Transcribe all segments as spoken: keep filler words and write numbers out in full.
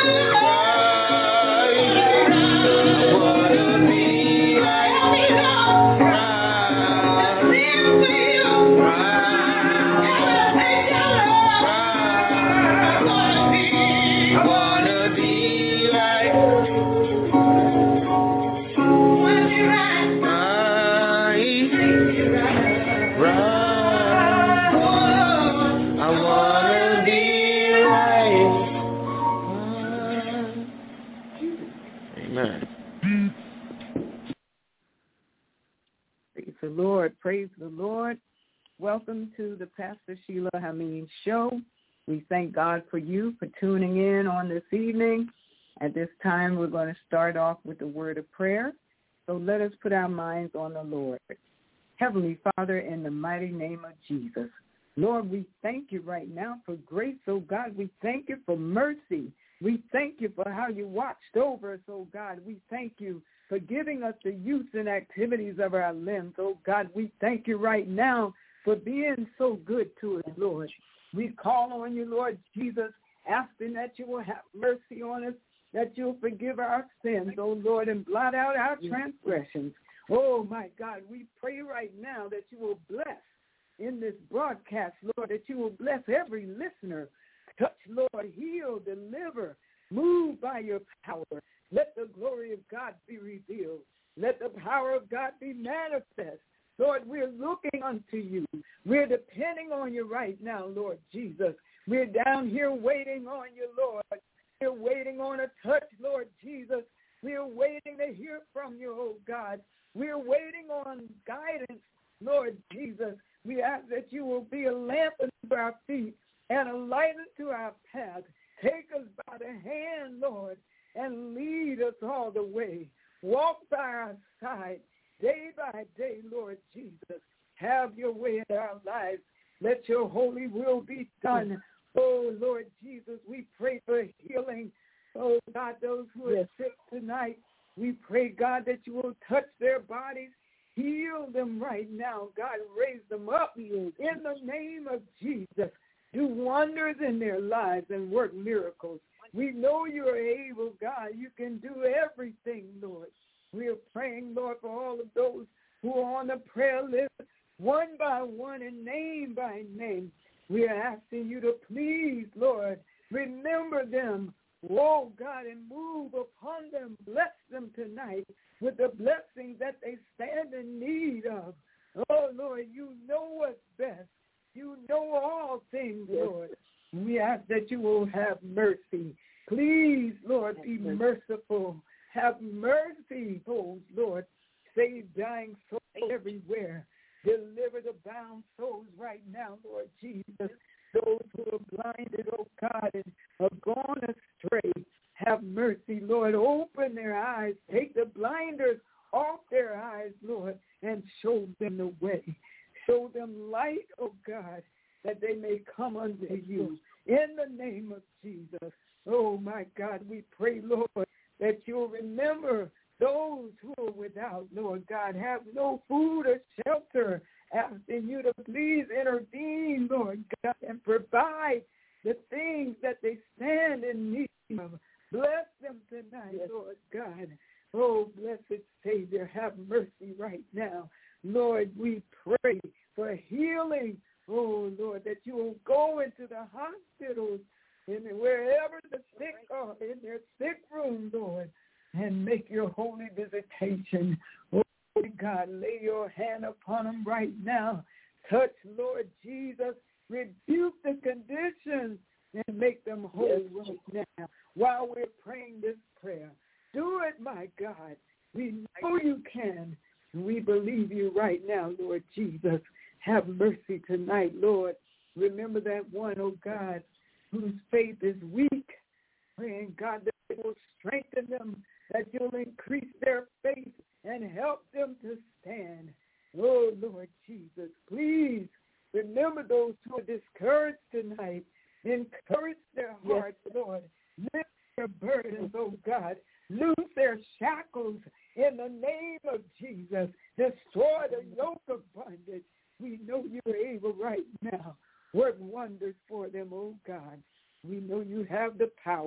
Praise the Lord. Welcome to the Pastor Sheila Hameen Show. We thank God for you for tuning in on this evening. At this time, we're going to start off with the word of prayer. So let us put our minds on the Lord. Heavenly Father, in the mighty name of Jesus, Lord, we thank you right now for grace, oh God. We thank you for mercy. We thank you for how you watched over us, oh God. We thank you for giving us the use and activities of our limbs. Oh, God, we thank you right now for being so good to us, Lord. We call on you, Lord Jesus, asking that you will have mercy on us, that you'll forgive our sins, oh, Lord, and blot out our transgressions. Oh, my God, we pray right now that you will bless in this broadcast, Lord, that you will bless every listener. Touch, Lord, heal, deliver, move by your power. Let the glory of God be revealed. Let the power of God be manifest. Lord, we're looking unto you. We're depending on you right now, Lord Jesus. We're down here waiting on you, Lord. We're waiting on a touch, Lord Jesus. We're waiting to hear from you, oh God. We're waiting on guidance, Lord Jesus. We ask that you will be a lamp unto our feet and a light unto our path. Take us by the hand, Lord, and lead us all the way. Walk by our side day by day, Lord Jesus. Have your way in our lives. Let your holy will be done. Oh, Lord Jesus, we pray for healing. Oh, God, those who are sick tonight, we pray, God, that you will touch their bodies. Heal them right now. God, raise them up in the name of Jesus. Do wonders in their lives and work miracles. We know you are able, God. You can do everything, Lord. We are praying, Lord, for all of those who are on the prayer list, one by one and name by name. We are asking you to please, Lord, remember them, oh, God, and move upon them. Bless them tonight with the blessings that they stand in need of. Oh, Lord, you know what's best. You know all things, Lord. We ask that you will have mercy. Please, Lord, be merciful. Have mercy, oh, Lord. Save dying souls everywhere. Deliver the bound souls right now, Lord Jesus. Those who are blinded, oh God, and have gone astray. Have mercy, Lord. Open their eyes. Take the blinders off their eyes, Lord, and show them the way. Show them light, oh God, that they may come unto you. In the name of Jesus. Oh, my God, we pray, Lord, that you'll remember those who are without, Lord God, have no food or shelter, asking you to please intervene, Lord God, and provide the things that they stand in need of. Bless them tonight, yes. Lord God. Oh, blessed Savior, have mercy right now. Lord, we pray for healing. Oh, Lord, that you will go into the hospitals and wherever the sick are, in their sick room, Lord, and make your holy visitation. Oh, God, lay your hand upon them right now. Touch, Lord Jesus. Rebuke the conditions and make them whole yes. right now while we're praying this prayer. Do it, my God. We know you can. We believe you right now, Lord Jesus. Have mercy tonight, Lord. Remember that one, oh God, whose faith is weak. Praying, God, that it will strengthen them, that you'll increase their faith and help them to stand. Oh, Lord Jesus, please remember those who are discouraged tonight. Encourage their hearts, yes. Lord. Lift their burdens, oh God. Loose their shackles in the name of Jesus. Destroy the yoke of bondage. We know you're able right now. Work wonders for them, oh God. We know you have the power.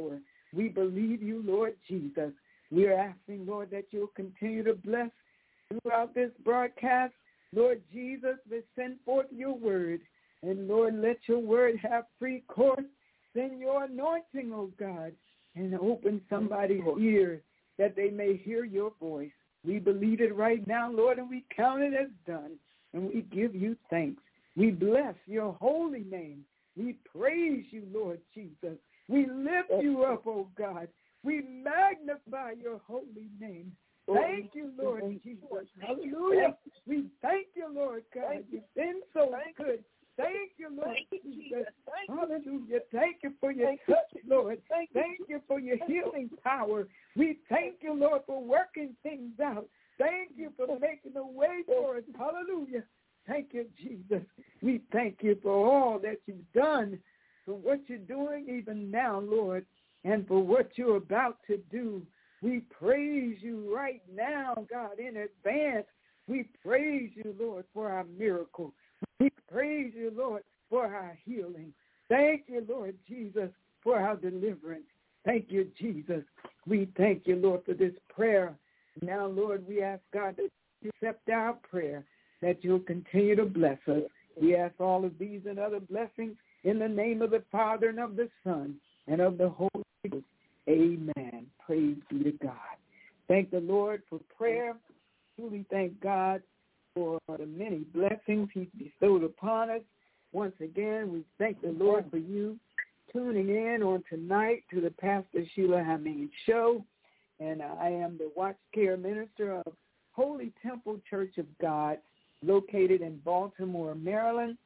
We believe you, Lord Jesus. We are asking, Lord, that you'll continue to bless throughout this broadcast. Lord Jesus, let's send forth your word. And, Lord, let your word have free course. Send your anointing, oh God, and open somebody's ears that they may hear your voice. We believe it right now, Lord, and we count it as done. And we give you thanks. We bless your holy name. We praise you, Lord Jesus. We lift you up, oh God. We magnify your holy name. Thank you, Lord Jesus. Hallelujah. We thank you, Lord God. You've been so good. Thank you, Lord Jesus. Hallelujah. Thank you for your touch, Lord. Thank you for your healing power. We thank you, Lord, for working things out. Thank you for making a way for us. Hallelujah. Thank you, Jesus. We thank you for all that you've done, for what you're doing even now, Lord, and for what you're about to do. We praise you right now, God, in advance. We praise you, Lord, for our miracle. We praise you, Lord, for our healing. Thank you, Lord Jesus, for our deliverance. Thank you, Jesus. We thank you, Lord, for this prayer. Now, Lord, we ask God that you accept our prayer, that you'll continue to bless us. We ask all of these and other blessings in the name of the Father and of the Son and of the Holy Ghost. Amen. Praise be to God. Thank the Lord for prayer. Truly thank God for the many blessings he's bestowed upon us. Once again, we thank the Lord for you tuning in on tonight to the Pastor Sheila Hameen Show. And I am the Watch Care Minister of Holy Temple Church of God, located in Baltimore, Maryland.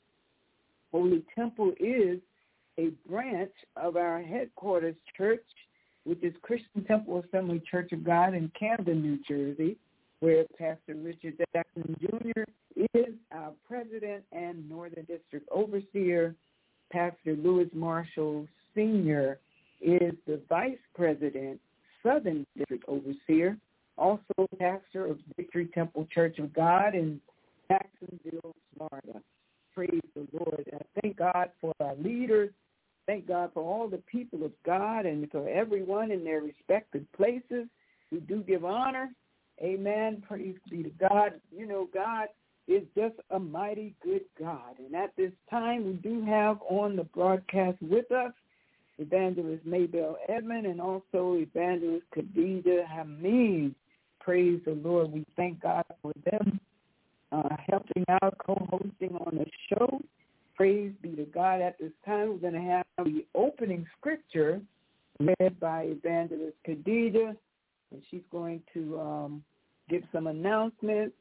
Holy Temple is a branch of our headquarters church, which is Christian Temple Assembly Church of God in Camden, New Jersey, where Pastor Richard Jackson Junior is our president and Northern District Overseer. Pastor Louis Marshall Senior is the vice president, Southern District Overseer, also pastor of Victory Temple Church of God in Jacksonville, Florida. Praise the Lord. I thank God for our leaders. Thank God for all the people of God and for everyone in their respective places. We do give honor. Amen. Praise be to God. You know, God is just a mighty good God. And at this time, we do have on the broadcast with us Evangelist Maybelle Edmond and also Evangelist Khadijah Hameen. Praise the Lord. We thank God for them uh, helping out, co-hosting on the show. Praise be to God. At this time, we're going to have the opening scripture read by Evangelist Khadijah, and she's going to um, give some announcements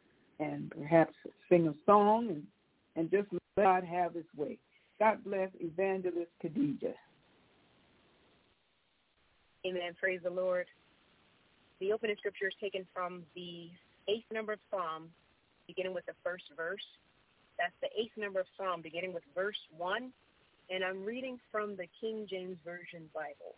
and perhaps sing a song and, and just let God have his way. God bless Evangelist Khadijah. Amen. Praise the Lord. The opening scripture is taken from the eighth number of Psalm, beginning with the first verse. That's the eighth number of Psalm, beginning with verse one. And I'm reading from the King James Version Bible.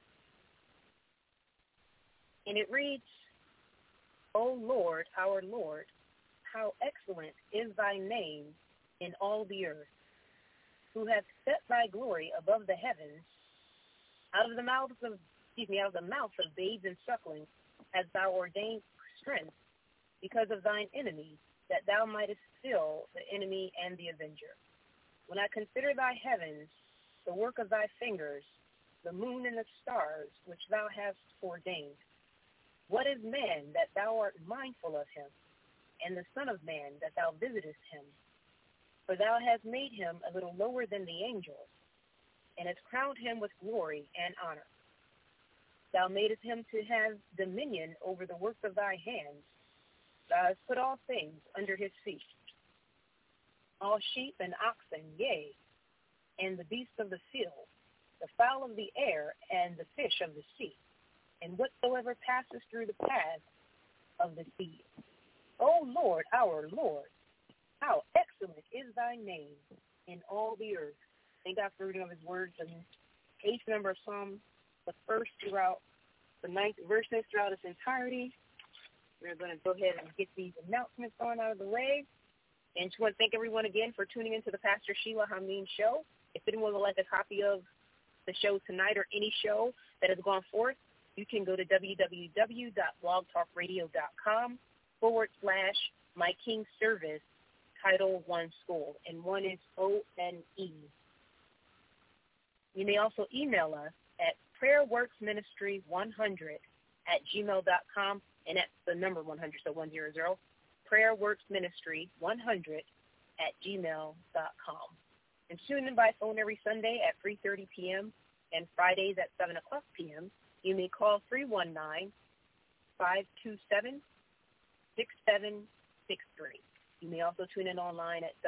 And it reads, O Lord, our Lord, how excellent is thy name in all the earth, who hath set thy glory above the heavens. Out of the mouths of excuse me, out of the mouth of babes and sucklings hast thou ordained strength because of thine enemies, that thou mightest still the enemy and the avenger. When I consider thy heavens, the work of thy fingers, the moon and the stars which thou hast ordained, what is man that thou art mindful of him, and the son of man that thou visitest him? For thou hast made him a little lower than the angels, and hast crowned him with glory and honor. Thou madest him to have dominion over the works of thy hands. Thou hast put all things under his feet, all sheep and oxen, yea, and the beasts of the field, the fowl of the air, and the fish of the sea, and whatsoever passes through the paths of the sea. O Lord, our Lord, how excellent is thy name in all the earth. Thank God for reading of his words in eighth number of Psalm, the first throughout the ninth verses throughout its entirety. We're going to go ahead and get these announcements on out of the way. And just want to thank everyone again for tuning into the Pastor Sheila Hameen Show. If anyone would like a copy of the show tonight or any show that has gone forth, you can go to www.blogtalkradio.com forward slash My King Service Title One School, and one is O N E. You may also email us at prayerworksministry one hundred at gmail dot com, and that's the number one hundred, so one hundred, prayerworksministry one hundred at gmail dot com. And tune in by phone every Sunday at three thirty p.m. and Fridays at seven o'clock p.m. You may call three one nine, five two seven, six seven six three. You may also tune in online at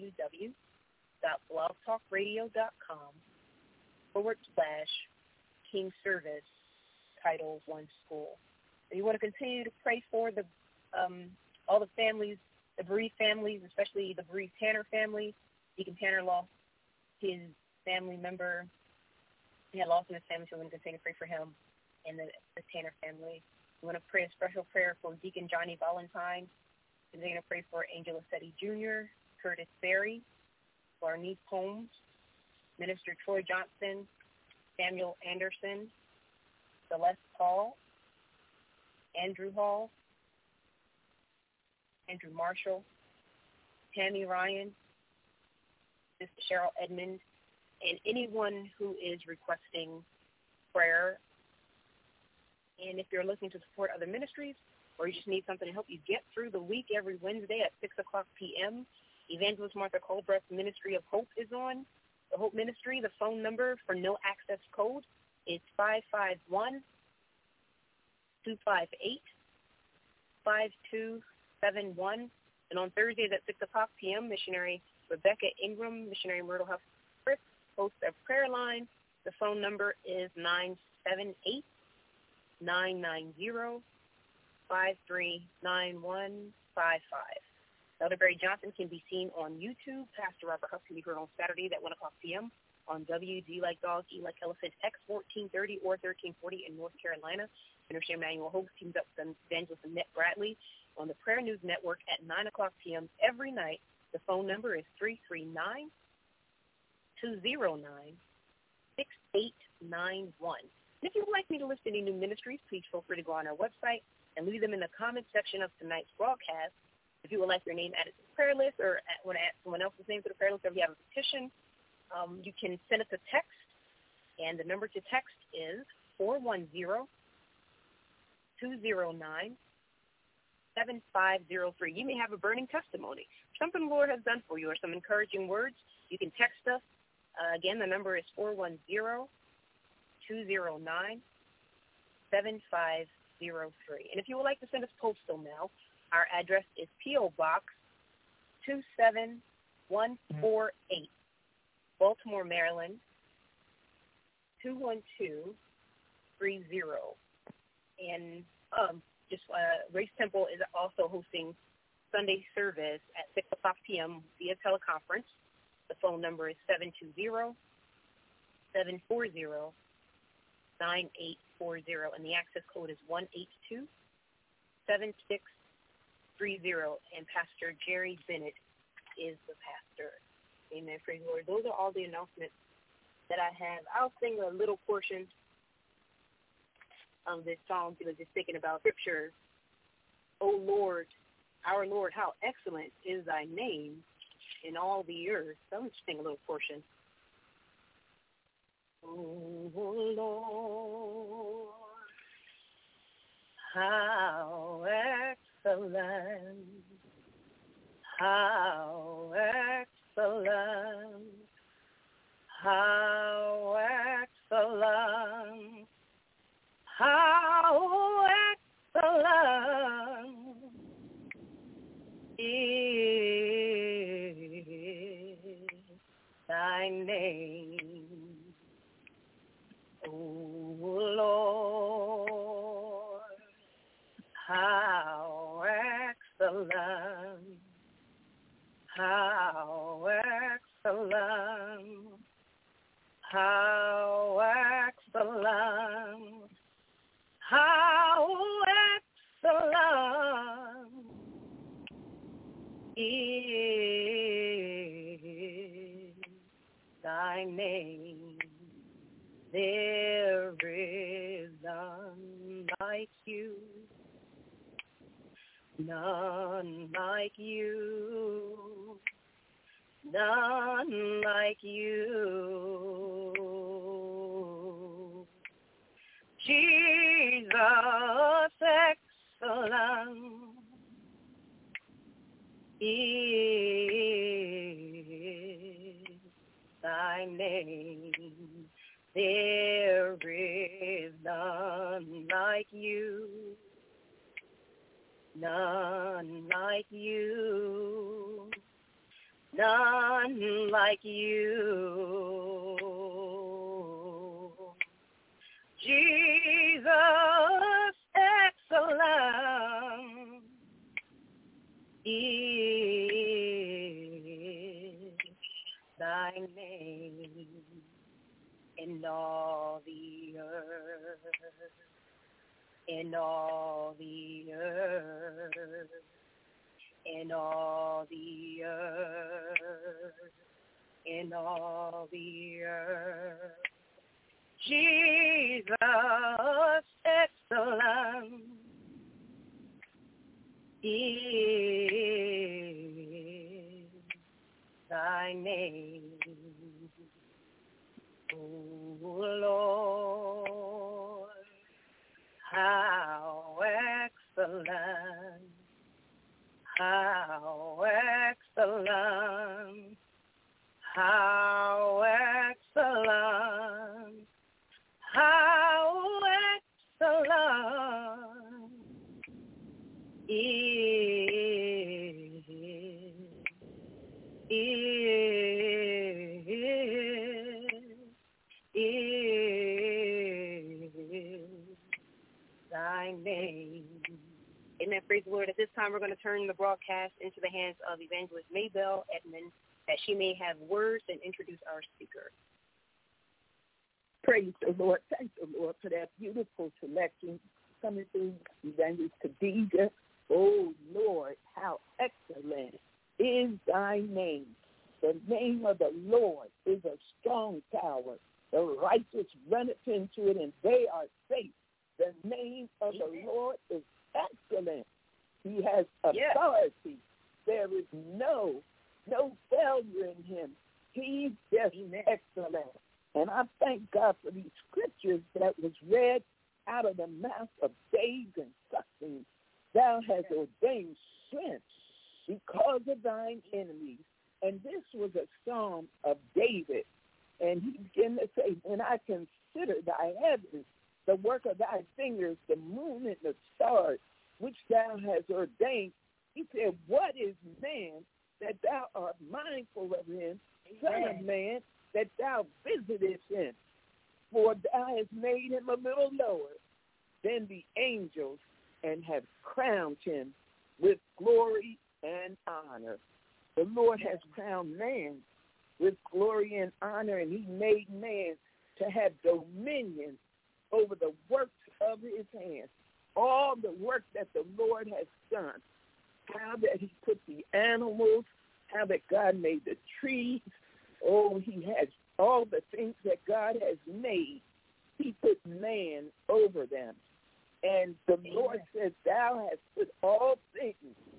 www.blogtalkradio.com forward slash King Service Title One School. And you want to continue to pray for the um, all the families, the bereaved families, especially the bereaved Tanner family. Deacon Tanner lost his family member. He had lost in his family, so we want to continue to pray for him and the, the Tanner family. We want to pray a special prayer for Deacon Johnny Valentine. We're going to pray for Angela Setti Junior, Curtis Berry, Larnice Holmes, Minister Troy Johnson, Samuel Anderson, Celeste Hall, Andrew Hall, Andrew Marshall, Tammy Ryan, Sister Cheryl Edmond, and anyone who is requesting prayer. And if you're looking to support other ministries, or you just need something to help you get through the week, every Wednesday at six o'clock p.m., Evangelist Martha Colbrecht's Ministry of Hope is on. The Hope Ministry, the phone number for no access code is five five one, two five eight, five two seven one. And on Thursdays at six o'clock p.m., Missionary Rebecca Ingram, Missionary Myrtle Huff Fritz, hosts a prayer line. The phone number is nine seven eight, nine nine zero, five three nine one five five. Elder Barry Johnson can be seen on YouTube. Pastor Robert Huff can be heard on Saturdays at one o'clock p.m. on W D like Dog, E like Elephant, X fourteen thirty or thirteen forty in North Carolina. Minister Emmanuel Hope teams up with Evangelist Annette Bradley on the Prayer News Network at nine o'clock p.m. every night. The phone number is three three nine, two zero nine, six eight nine one. And if you would like me to list any new ministries, please feel free to go on our website and leave them in the comments section of tonight's broadcast. If you would like your name added to the prayer list, or want to add someone else's name to the prayer list, or if you have a petition, um, you can send us a text, and the number to text is four one zero, two zero nine, seven five zero three. You may have a burning testimony, something the Lord has done for you, or some encouraging words. You can text us. Uh, again, the number is four one zero, two zero nine, seven five zero three. And if you would like to send us postal mail, our address is P O. Box two seven one four eight, Baltimore, Maryland, two one two three zero. And um, just uh, Grace Temple is also hosting Sunday service at six o'clock p.m. via teleconference. The phone number is seven two zero, seven four zero, nine eight four zero, and the access code is one eight two, seven six three zero, and Pastor Jerry Bennett is the pastor. Amen. Praise the Lord. Those are all the announcements that I have. I'll sing a little portion of this song because just thinking about scripture. O Lord, our Lord, how excellent is thy name in all the earth. So I'm just sing a little portion. O Lord, how excellent, how excellent, how excellent, how excellent is thy name, O Lord, how excellent, how excellent, how excellent, how excellent is thy name, none like you, none like you. Jesus, excellent is thy name. There is none like you, none like you, none like you. Jesus, excellent is thy name in all the earth, in all the earth, in all the earth, in all the earth. Jesus, excellent is thy name. Oh Lord, how excellent, how excellent, how excellent, how excellent is, is, is thy name. Amen. Praise the Lord. At this time, we're going to turn the broadcast into the hands of Evangelist Maybelle Edmond, that she may have words and introduce our speaker. Praise the Lord. Thank the Lord for that beautiful selection coming through Evangelist Khadijah. Oh, Lord, how excellent is thy name. The name of the Lord is a strong tower. The righteous runneth into it, and they are safe. The name of Amen. The Lord is excellent. He has authority. Yeah. There is no, no failure in him. He's just Amen. Excellent. And I thank God for these scriptures that was read out of the mouth of babes and sucklings. Thou hast ordained strength because of thine enemies. And this was a psalm of David. And he began to say, when I consider thy heavens, the work of thy fingers, the moon and the stars, which thou hast ordained, he said, what is man that thou art mindful of him, Son of man, that thou visitest him? For thou hast made him a little lower than the angels, and have crowned him with glory and honor. The Lord has crowned man with glory and honor, and he made man to have dominion over the works of his hands. All the work that the Lord has done, how that he put the animals, how that God made the trees. Oh, he has all the things that God has made. He put man over them. And the Amen. Lord says, thou hast put all things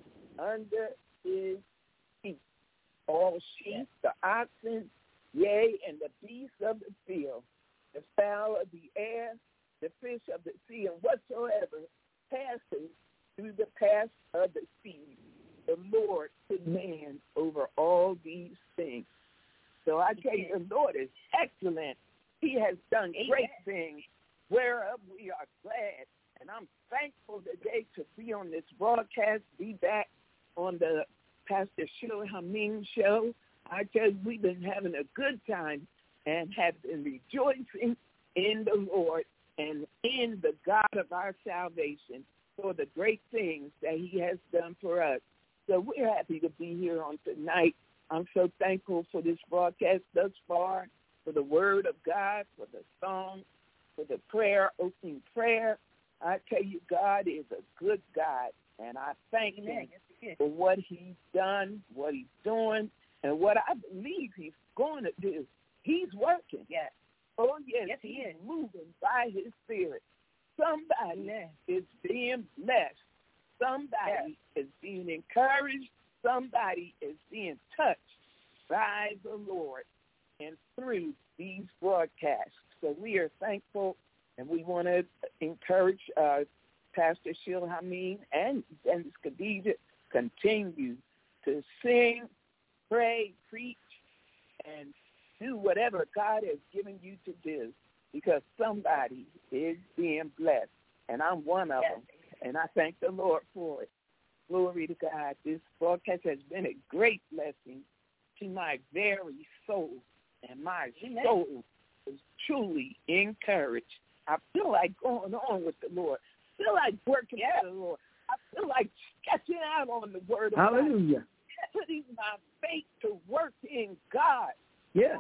under his feet. All sheep, the oxen, yea, and the beasts of the field, the fowl of the air, the fish of the sea, and whatsoever passes through the path of the sea. The Lord put man over all these things. So I tell you, the Lord is excellent. He has done great things, whereof we are glad. And I'm thankful today to be on this broadcast, be back on the Pastor Sheila Hameen show. I tell you, we've been having a good time and have been rejoicing in the Lord and in the God of our salvation for the great things that he has done for us. So we're happy to be here on tonight. I'm so thankful for this broadcast thus far, for the word of God, for the song, for the prayer, opening prayer. I tell you, God is a good God, and I thank him for what he's done, what he's doing, and what I believe he's going to do. He's working. Yes. Oh, yes, yes he's he is. moving by his spirit. Somebody yes. is being blessed somebody is being encouraged, somebody is being touched by the Lord and through these broadcasts. So we are thankful, and we want to encourage uh, Pastor Sheila Hameen and Dennis Khadijah, continue to sing, pray, preach, and do whatever God has given you to do, because somebody is being blessed, and I'm one of them, and I thank the Lord for it. Glory to God. This broadcast has been a great blessing to my very soul, and my soul is truly encouraged. I feel like going on with the Lord. I feel like working yeah. with the Lord. I feel like sketching out on the word of Hallelujah. God. Putting my faith to work in God. Yes.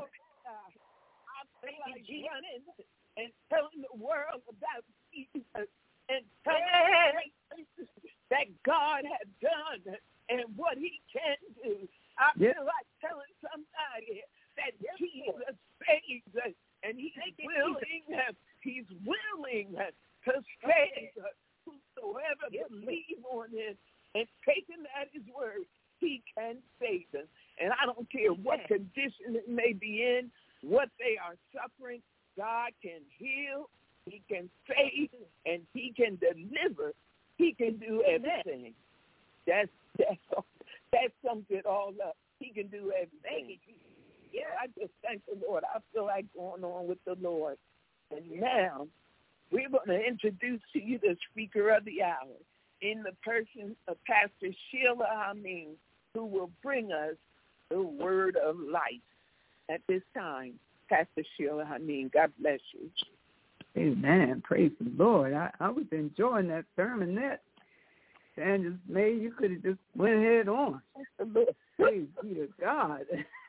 I feel like running and telling the world about Jesus and telling them that God has done and what he can do. I yes. feel like telling somebody that yes, Jesus saves us, and he's willing, he's willing to save whosoever yes. believe on him and taking at his word, he can save us. And I don't care what condition it may be in, what they are suffering, God can heal, he can save, and he can deliver. He can do everything. That's that's that sums it all up. He can do everything. Yeah, I just thank the Lord. I feel like going on with the Lord. And now we're going to introduce to you the speaker of the hour in the person of Pastor Sheila Hameen, who will bring us the word of life. At this time, Pastor Sheila Hameen, God bless you. Amen. Praise the Lord. I, I was enjoying that sermonette. And just maybe you could have just went ahead on. Praise be to God.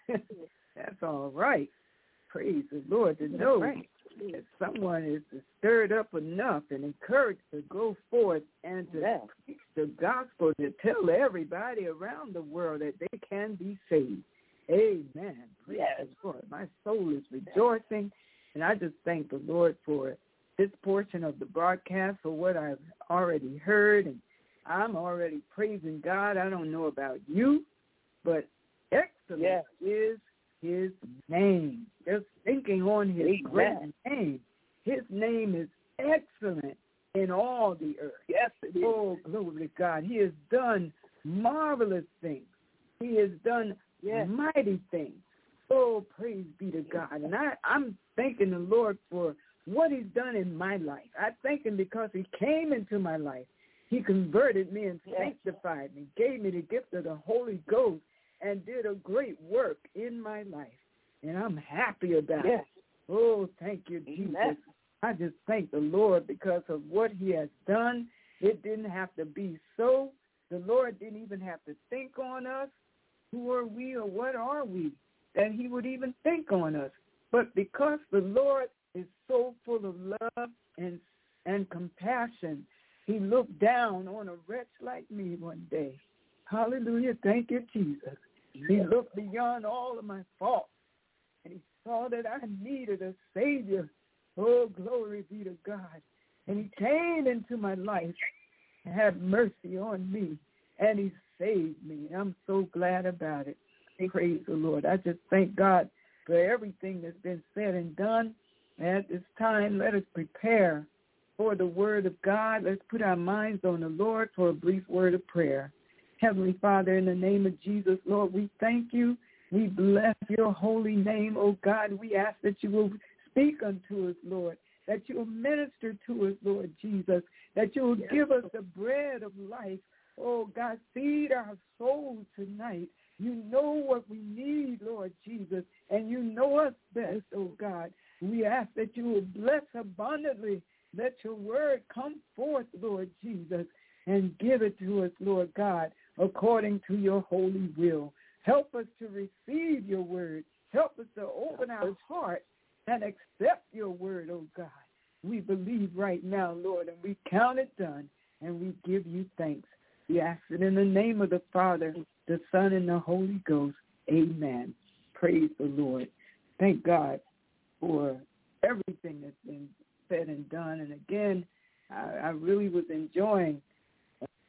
That's all right. Praise the Lord to know right. that someone is stirred up enough and encouraged to go forth and to yeah. preach the gospel, to tell everybody around the world that they can be saved. Amen. Praise yes. the Lord. My soul is rejoicing, and I just thank the Lord for this portion of the broadcast, for what I've already heard, and I'm already praising God. I don't know about you, but excellent yes. is his name. Just thinking on his Amen. Great name. His name is excellent in all the earth. Yes, it is. Oh, glory to God. He has done marvelous things. He has done yes. mighty things. Oh, praise be to God. And I, I'm thanking the Lord for what he's done in my life. I thank him because he came into my life. He converted me and sanctified me, gave me the gift of the Holy Ghost, and did a great work in my life. And I'm happy about yes. it. Oh, thank you, Jesus. Amen. I just thank the Lord because of what he has done. It didn't have to be so. The Lord didn't even have to think on us. Who are we or what are we that he would even think on us? But because the Lord is so full of love and and compassion, he looked down on a wretch like me one day. Hallelujah. Thank you, Jesus. He looked beyond all of my faults, and he saw that I needed a Savior. Oh, glory be to God. And he came into my life and had mercy on me, and he saved me. I'm so glad about it. Praise the Lord. I just thank God for everything that's been said and done. At this time, let us prepare for the word of God. Let's put our minds on the Lord for a brief word of prayer. Heavenly Father, in the name of Jesus, Lord, we thank you. We bless your holy name, oh God. We ask that you will speak unto us, Lord, that you will minister to us, Lord Jesus, that you will yes. give us the bread of life. Oh God, feed our souls tonight. You know what we need, Lord Jesus, and you know us best, oh God. We ask that you will bless abundantly. Let your word come forth, Lord Jesus, and give it to us, Lord God, according to your holy will. Help us to receive your word. Help us to open our heart and accept your word, oh God. We believe right now, Lord, and we count it done, and we give you thanks. We ask it in the name of the Father, the Son, and the Holy Ghost. Amen. Praise the Lord. Thank God for everything that's been said and done. And again, I, I really was enjoying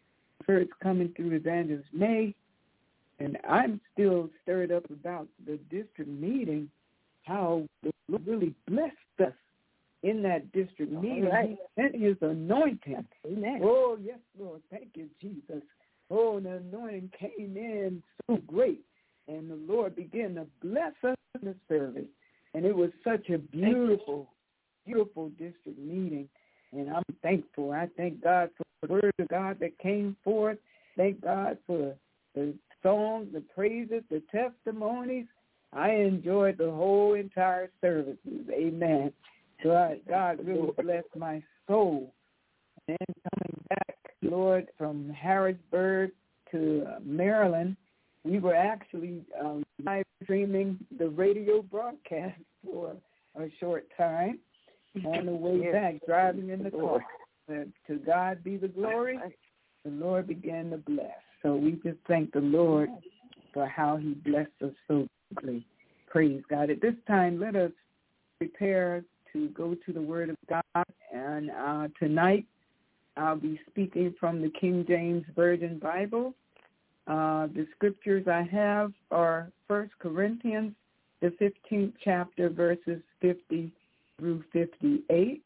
first coming through Evangelist May, and I'm still stirred up about the district meeting, how the Lord really blessed us in that district meeting. Right. He sent his anointing. Amen. Oh, yes, Lord. Thank you, Jesus. Oh, the anointing came in so great, and the Lord began to bless us in the service. And it was such a beautiful, beautiful district meeting, and I'm thankful. I thank God for the word of God that came forth. Thank God for the songs, the praises, the testimonies. I enjoyed the whole entire services. Amen. God, God really blessed my soul. And then coming back, Lord, from Harrisburg to uh, Maryland, we were actually um, live streaming the radio broadcast for a short time on the way yes. back, driving in the car. Uh, to God be the glory. The Lord began to bless. So we just thank the Lord for how he blessed us so quickly. Praise God. At this time, let us prepare to go to the Word of God. And uh, tonight, I'll be speaking from the King James Version Bible. Uh, the scriptures I have are First Corinthians, the fifteenth chapter, verses fifty through fifty-eight.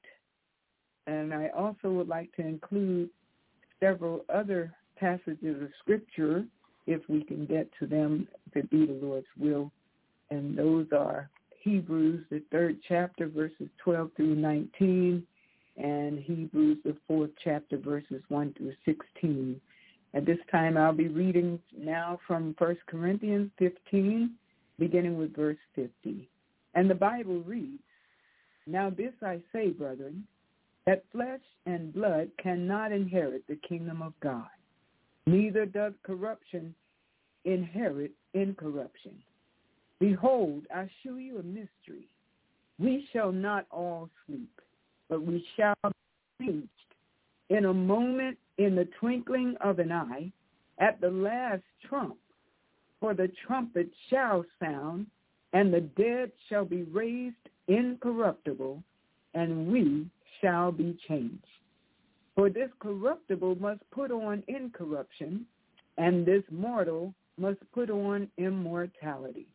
And I also would like to include several other passages of scripture, if we can get to them, if it be the Lord's will. And those are Hebrews, the third chapter, verses twelve through nineteen, and Hebrews, the fourth chapter, verses one through sixteen. At this time, I'll be reading now from First Corinthians fifteen, beginning with verse fifty. And the Bible reads, "Now this I say, brethren, that flesh and blood cannot inherit the kingdom of God, neither does corruption inherit incorruption. Behold, I shew you a mystery. We shall not all sleep, but we shall be changed in a moment, in the twinkling of an eye, at the last trump. For the trumpet shall sound, and the dead shall be raised incorruptible, and we shall be changed. For this corruptible must put on incorruption, and this mortal must put on immortality.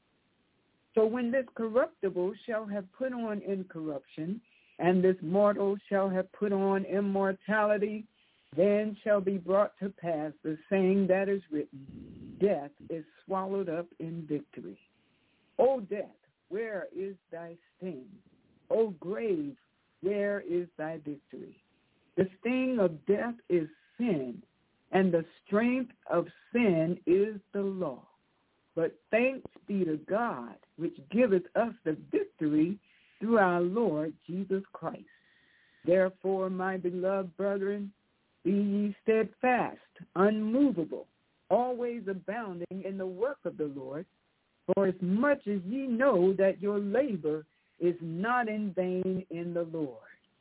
So when this corruptible shall have put on incorruption, and this mortal shall have put on immortality, then shall be brought to pass the saying that is written, death is swallowed up in victory. O death, where is thy sting? O grave, where is thy victory? The sting of death is sin, and the strength of sin is the law. But thanks be to God, which giveth us the victory through our Lord Jesus Christ. Therefore, my beloved brethren, be ye steadfast, unmovable, always abounding in the work of the Lord, for as much as ye know that your labor is not in vain in the Lord."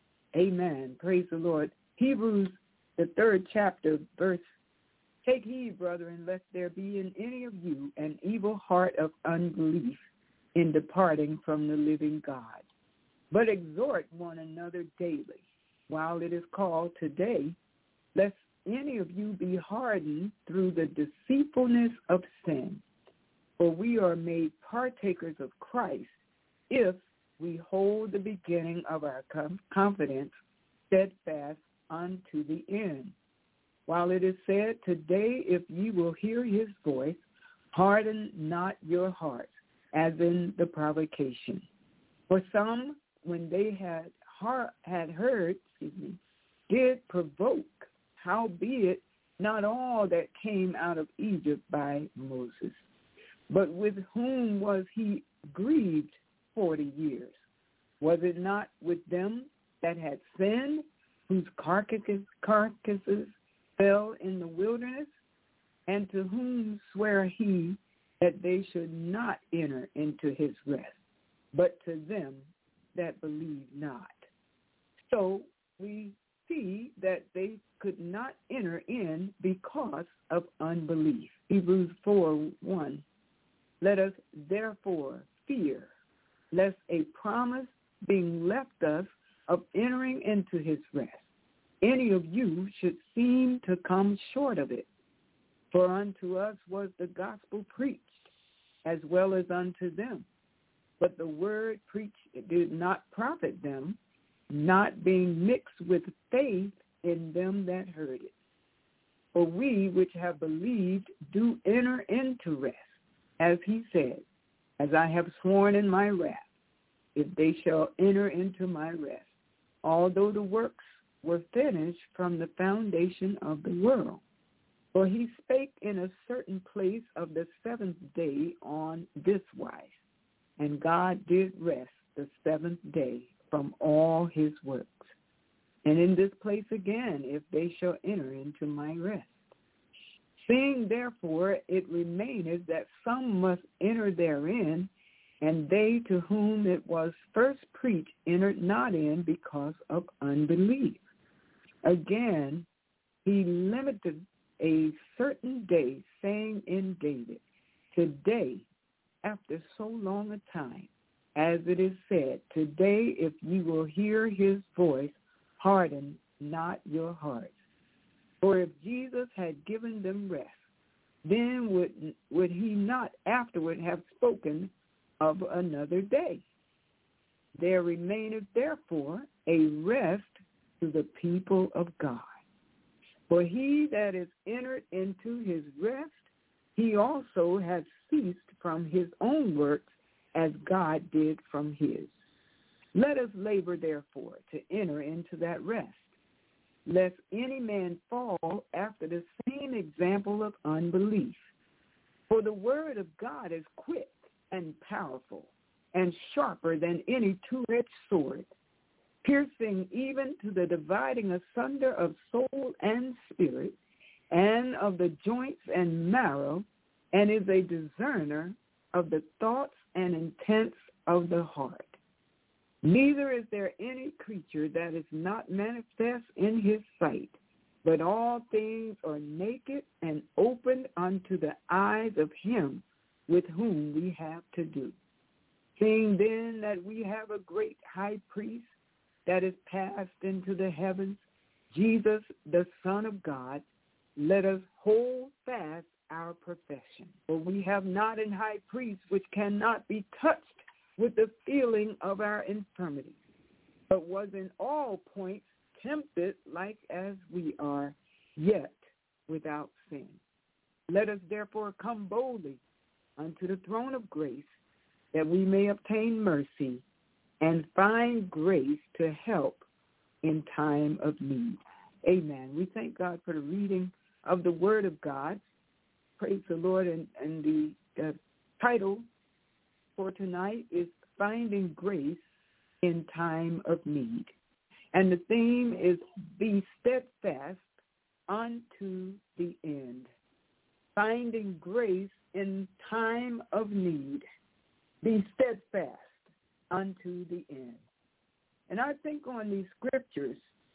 Amen. Praise the Lord. Hebrews, the third chapter, verse, "Take heed, brethren, lest there be in any of you an evil heart of unbelief in departing from the living God. But exhort one another daily, while it is called today, lest any of you be hardened through the deceitfulness of sin. For we are made partakers of Christ if we hold the beginning of our confidence steadfast unto the end. While it is said, today, if ye will hear his voice, harden not your hearts, as in the provocation. For some, when they had har- had heard, excuse me, did provoke, howbeit not all that came out of Egypt by Moses. But with whom was he grieved forty years? Was it not with them that had sinned, whose carcasses, carcasses fell in the wilderness? And to whom sware he that they should not enter into his rest, but to them that believe not? So we see that they could not enter in because of unbelief. Hebrews four one, "Let us therefore fear, lest a promise being left us of entering into his rest, any of you should seem to come short of it. For unto us was the gospel preached, as well as unto them. But the word preached did not profit them, not being mixed with faith in them that heard it. For we which have believed do enter into rest, as he said, as I have sworn in my wrath, if they shall enter into my rest, although the works were finished from the foundation of the world. For he spake in a certain place of the seventh day on this wise, and God did rest the seventh day from all his works. And in this place again, if they shall enter into my rest. Seeing therefore it remaineth that some must enter therein, and they to whom it was first preached entered not in because of unbelief. Again, he limited a certain day, saying in David, today, after so long a time, as it is said, today if ye will hear his voice, harden not your hearts. For if Jesus had given them rest, then would, would he not afterward have spoken of another day? There remaineth therefore a rest to the people of God. For he that is entered into his rest, he also has ceased from his own works, as God did from his. Let us labor therefore to enter into that rest, lest any man fall after the same example of unbelief. For the word of God is quick and powerful, and sharper than any two-edged sword, piercing even to the dividing asunder of soul and spirit, and of the joints and marrow, and is a discerner of the thoughts and intents of the heart. Neither is there any creature that is not manifest in his sight, but all things are naked and opened unto the eyes of him with whom we have to do. Seeing then that we have a great high priest that is passed into the heavens, Jesus, the Son of God, let us hold fast our profession. For we have not an high priest which cannot be touched with the feeling of our infirmities, but was in all points tempted like as we are, yet without sin. Let us therefore come boldly unto the throne of grace, that we may obtain mercy and find grace to help in time of need. Amen. We thank God for the reading of the Word of God. Praise the Lord. And, and the uh, title for tonight is Finding Grace in Time of Need. And the theme is Be Steadfast Unto the End. Finding grace in time of need. Be steadfast unto the end. And I think on these scriptures,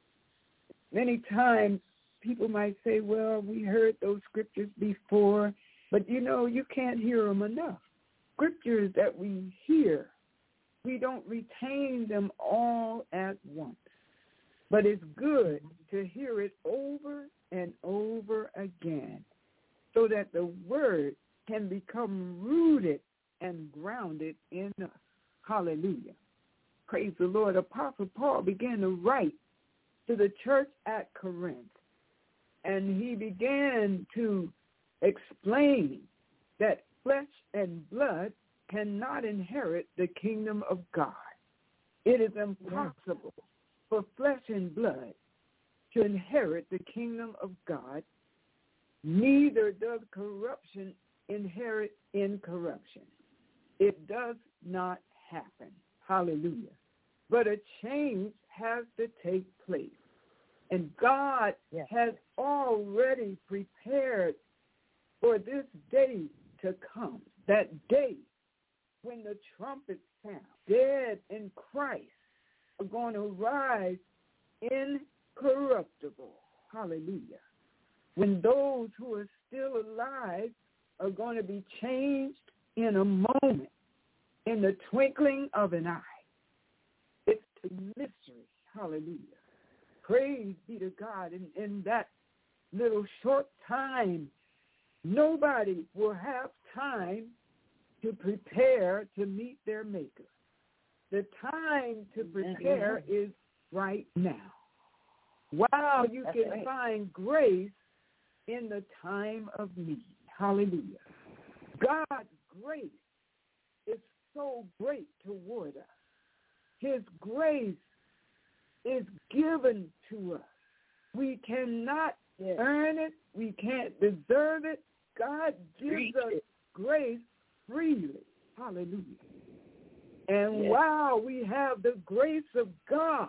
many times people might say, well, we heard those scriptures before, but you know, you can't hear them enough. Scriptures that we hear, we don't retain them all at once. But it's good to hear it over and over again so that the word can become rooted and grounded in us. Hallelujah. Praise the Lord. Apostle Paul began to write to the church at Corinth, and he began to explain that flesh and blood cannot inherit the kingdom of God. It is impossible for flesh and blood to inherit the kingdom of God. Neither does corruption inherit incorruption. It does not happen. Hallelujah. But a change has to take place. And God yes. has already prepared for this day to come, that day when the trumpet sound, dead in Christ are going to rise incorruptible. Hallelujah. When those who are still alive are going to be changed in a moment, in the twinkling of an eye. It's a mystery. Hallelujah. praise be to God, in, in that little short time, nobody will have time to prepare to meet their Maker. The time to prepare mm-hmm. is right now. Wow, you That's can right. find grace in the time of need. Hallelujah. God's grace is so great toward us. His grace is given to us. We cannot yes. earn it. We can't deserve it. God gives Preach us it. grace freely. Hallelujah. And yes. while we have the grace of God,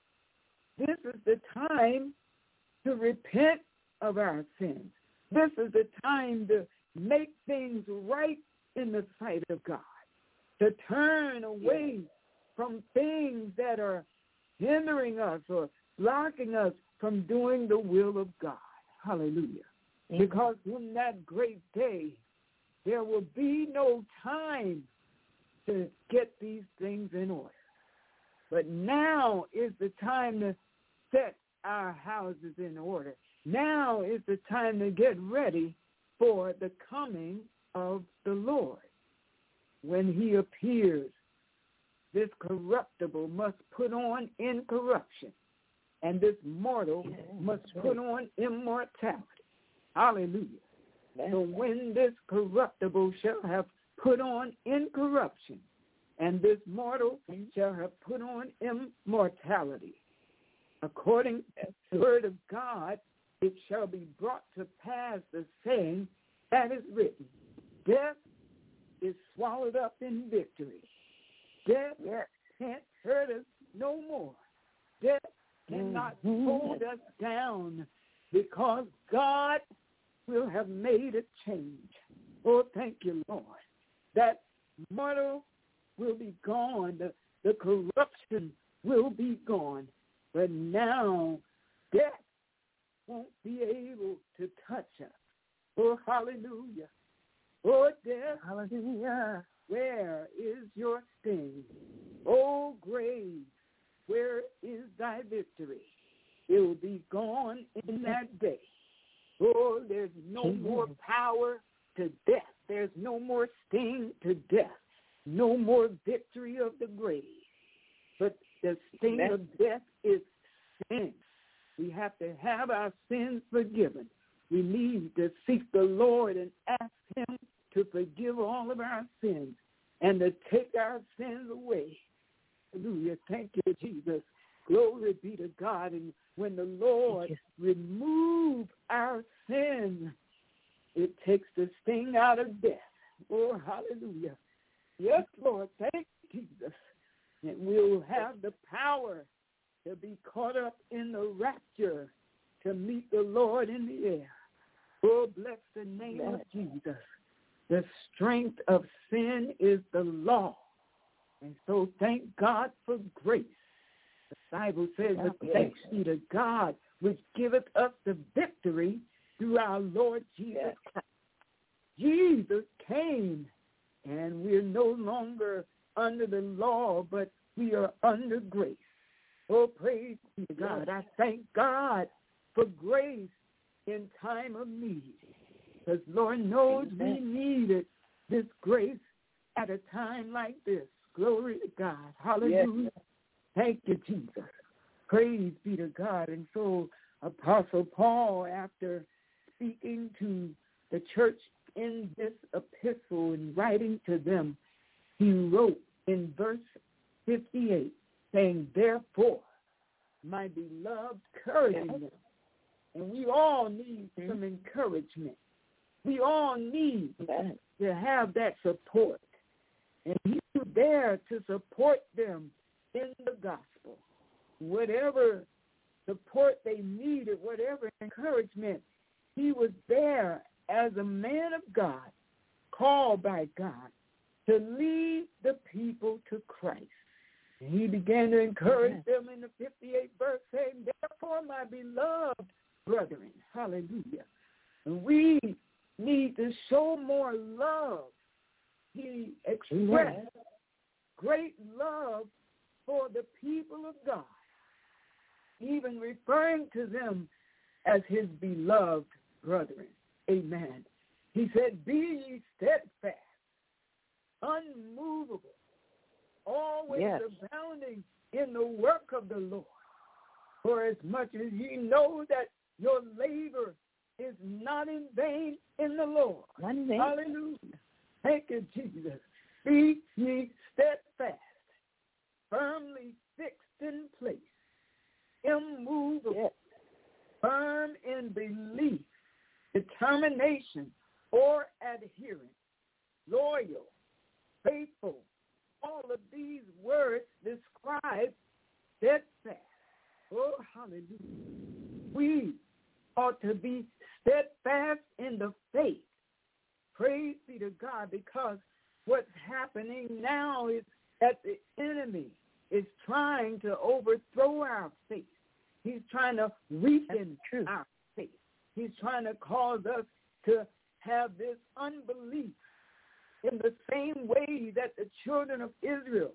this is the time to repent of our sins. This is the time to make things right in the sight of God, to turn away yes. from things that are hindering us or blocking us from doing the will of God. Hallelujah. Mm-hmm. Because in that great day, there will be no time to get these things in order. But now is the time to set our houses in order. Now is the time to get ready for the coming of the Lord. When he appears, this corruptible must put on incorruption, and this mortal yeah, must put on immortality. Hallelujah. That's so when this corruptible shall have put on incorruption, and this mortal shall have put on immortality, according to the word of God, it shall be brought to pass the saying that is written, death is swallowed up in victory. Death yes. can't hurt us no more. Death cannot mm-hmm. hold us down, because God will have made a change. Oh, thank you, Lord. That mortal will be gone. The, the corruption will be gone. But now death won't be able to touch us. Oh, hallelujah. Oh, death, hallelujah. Where is your sting? Oh, grave, where is thy victory? It will be gone in that day. Oh, there's no more power to death. There's no more sting to death. No more victory of the grave. But the sting Amen. of death is sin. We have to have our sins forgiven. We need to seek the Lord and ask him to forgive all of our sins and to take our sins away. Hallelujah. Thank you, Jesus. Glory be to God. And when the Lord removes our sin, it takes the sting out of death. Oh, hallelujah. Yes, Lord. Thank you, Jesus. And we'll have the power to be caught up in the rapture to meet the Lord in the air. Oh, bless the name yes. of Jesus. The strength of sin is the law. And so thank God for grace. The Bible says that thanks be to God, which giveth us the victory through our Lord Jesus yes. Christ. Jesus came, and we're no longer under the law, but we are under grace. Oh, praise be to God. I thank God for grace in time of need. Because Lord knows we needed this grace at a time like this. Glory to God. Hallelujah. Yes. Thank you, Jesus. Praise be to God. And so Apostle Paul, after speaking to the church in this epistle and writing to them, he wrote in verse fifty-eight, saying, therefore, my beloved, encouraging them. And we all need mm-hmm. some encouragement. We all need yes. to have that support. And he was there to support them in the gospel. Whatever support they needed, whatever encouragement, he was there as a man of God, called by God, to lead the people to Christ. And he began to encourage yes. them in the fifty-eighth verse, saying, therefore, my beloved brethren, hallelujah, we need to show more love. He expressed yes. great love for the people of God. even referring to them as his beloved brethren. Amen. He said, be ye steadfast, unmovable, always yes. abounding in the work of the Lord. For as much as ye know that your labor is not in vain in the Lord. Not in vain. Hallelujah. Thank you, Jesus. Be ye steadfast, firmly fixed in place, immovable, yes. firm in belief, determination, or adherence, loyal, faithful. All of these words describe steadfast. Oh, hallelujah. We ought to be steadfast in the faith. Praise be to God, because what's happening now is that the enemy is trying to overthrow our faith. He's trying to weaken our faith. He's trying to cause us to have this unbelief in the same way that the children of Israel,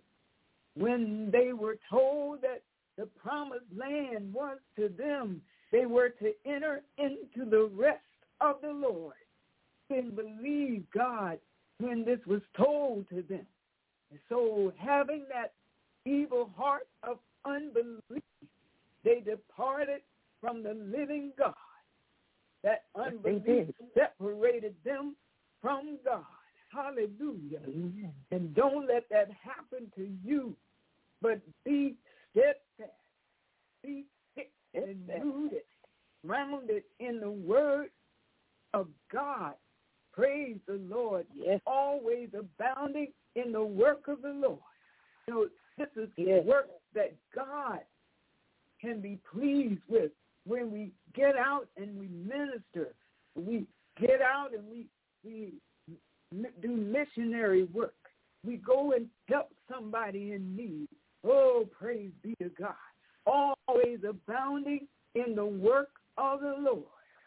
when they were told that the promised land was to them, they were to enter into the rest of the Lord. Didn't believe God when this was told to them. And so having that evil heart of unbelief, they departed from the living God. That unbelief separated them from God. Hallelujah. Amen. And don't let that happen to you, but be steadfast, be fixed and rooted, grounded in the word of God. Praise the Lord. Yes. Always abounding in the work of the Lord. So this is yes. the work that God can be pleased with when we get out and we minister. We get out and we we do missionary work. We go and help somebody in need. Oh, praise be to God. Always abounding in the work of the Lord,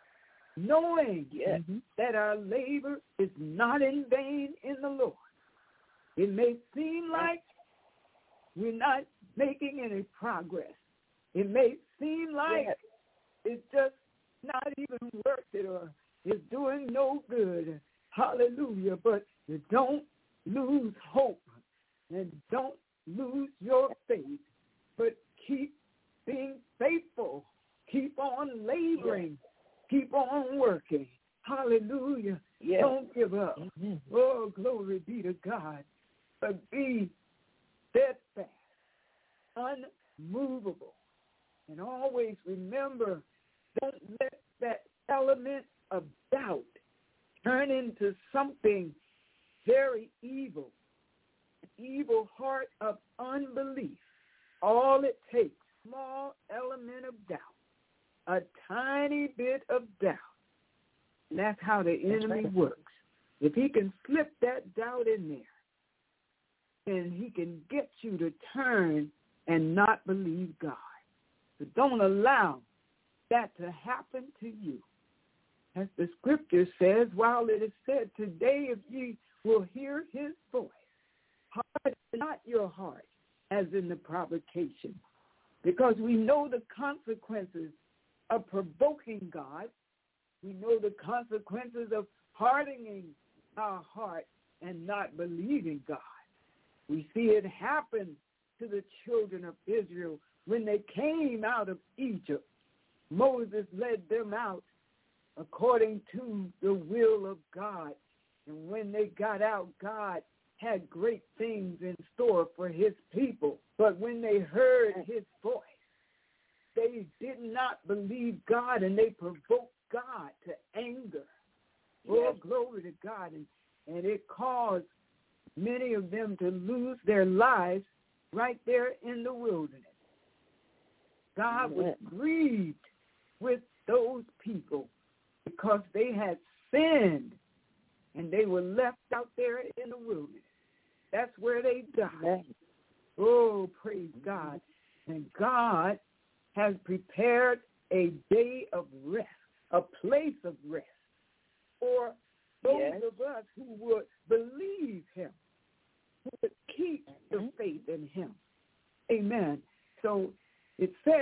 knowing yes, mm-hmm. that our labor is not in vain in the Lord. It may seem like we're not making any progress. It may seem like yes. it's just not even worth it or it's doing no good. Hallelujah. But you don't lose hope and don't lose your faith, but keep being faithful. Keep on laboring. Yes. Keep on working. Hallelujah. Yes. Don't give up. Mm-hmm. Oh, glory be to God. But be steadfast, unmovable. And always remember, don't let that element of doubt turn into something very evil, an evil heart of unbelief. All it takes, small element of doubt, a tiny bit of doubt. And that's how the enemy right. works. If he can slip that doubt in there, then he can get you to turn and not believe God. So don't allow that to happen to you. As the scripture says, while it is said, today if ye will hear his voice, harden not your heart, as in the provocation. Because we know the consequences of provoking God. We know the consequences of hardening our heart and not believing God. We see it happen to the children of Israel when they came out of Egypt. Moses led them out according to the will of God. And when they got out, God had great things in store for his people. But when they heard his voice, they did not believe God, and they provoked God to anger. Oh, glory to God. And, and it caused many of them to lose their lives right there in the wilderness. God was grieved with those people because they had sinned and they were left out there in the wilderness. That's where they died. Oh, praise God. And God has prepared a day of rest, a place of rest for those yes. of us who would believe him, who would keep mm-hmm. the faith in him. Amen. So it says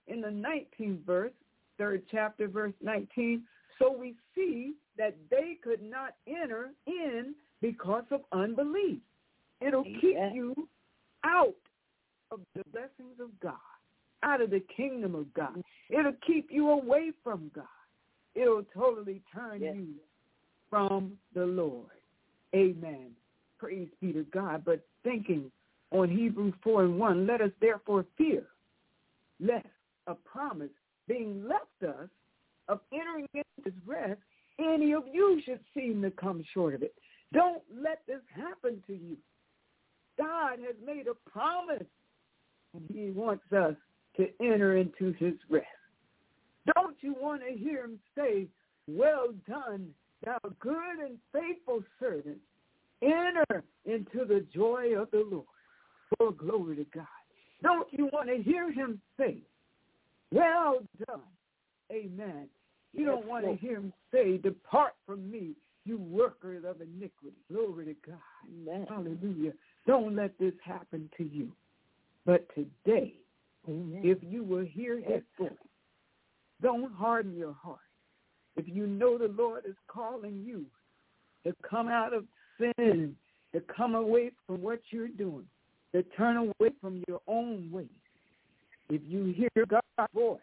in the nineteenth verse, third chapter, verse nineteen, so we see that they could not enter in because of unbelief. It'll Amen. Keep you out of the blessings of God, out of the kingdom of God. It'll keep you away from God. It'll totally turn yes. you from the Lord. Amen. Praise be to God. But thinking on Hebrews four and one, let us therefore fear, lest a promise being left us of entering into his rest, any of you should seem to come short of it. Don't let this happen to you. God has made a promise, and he wants us to enter into his rest. Don't you want to hear him say, well done, thou good and faithful servant, enter into the joy of the Lord. Oh, glory to God. Don't you want to hear him say, well done, amen. You don't want to hear him say, depart from me, you workers of iniquity. Glory to God. Amen. Hallelujah. Don't let this happen to you. But today, Amen. If you will hear his voice, don't harden your heart. If you know the Lord is calling you to come out of sin, to come away from what you're doing, to turn away from your own ways, if you hear God's voice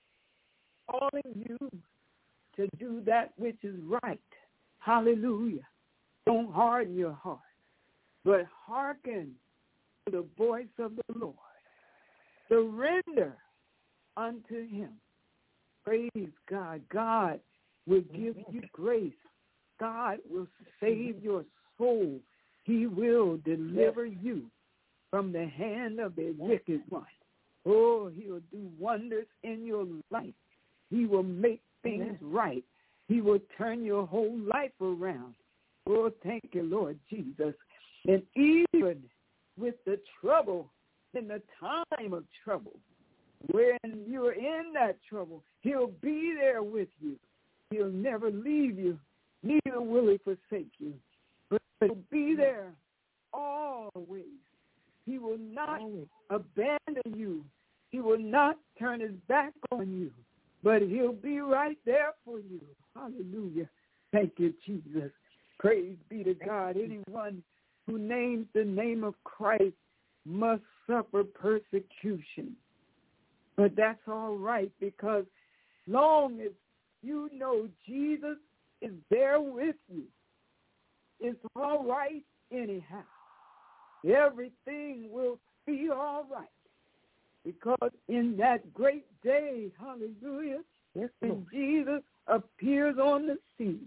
calling you to do that which is right, hallelujah, don't harden your heart, but hearken to the voice of the Lord. Surrender unto him. Praise God. God will give you grace. God will save your soul. He will deliver you from the hand of the wicked one. Oh, he'll do wonders in your life. He will make things right. He will turn your whole life around. Oh, thank you, Lord Jesus. And even with the trouble, in the time of trouble, when you're in that trouble, he'll be there with you. He'll never leave you, neither will he forsake you. But he'll be there always. He will not abandon you. He will not turn his back on you, but he'll be right there for you. Hallelujah. Thank you, Jesus. Praise be to God. Anyone who names the name of Christ must suffer persecution. But that's all right, because long as you know Jesus is there with you, it's all right anyhow. Everything will be all right. Because in that great day, hallelujah, yes, when Jesus appears on the scene,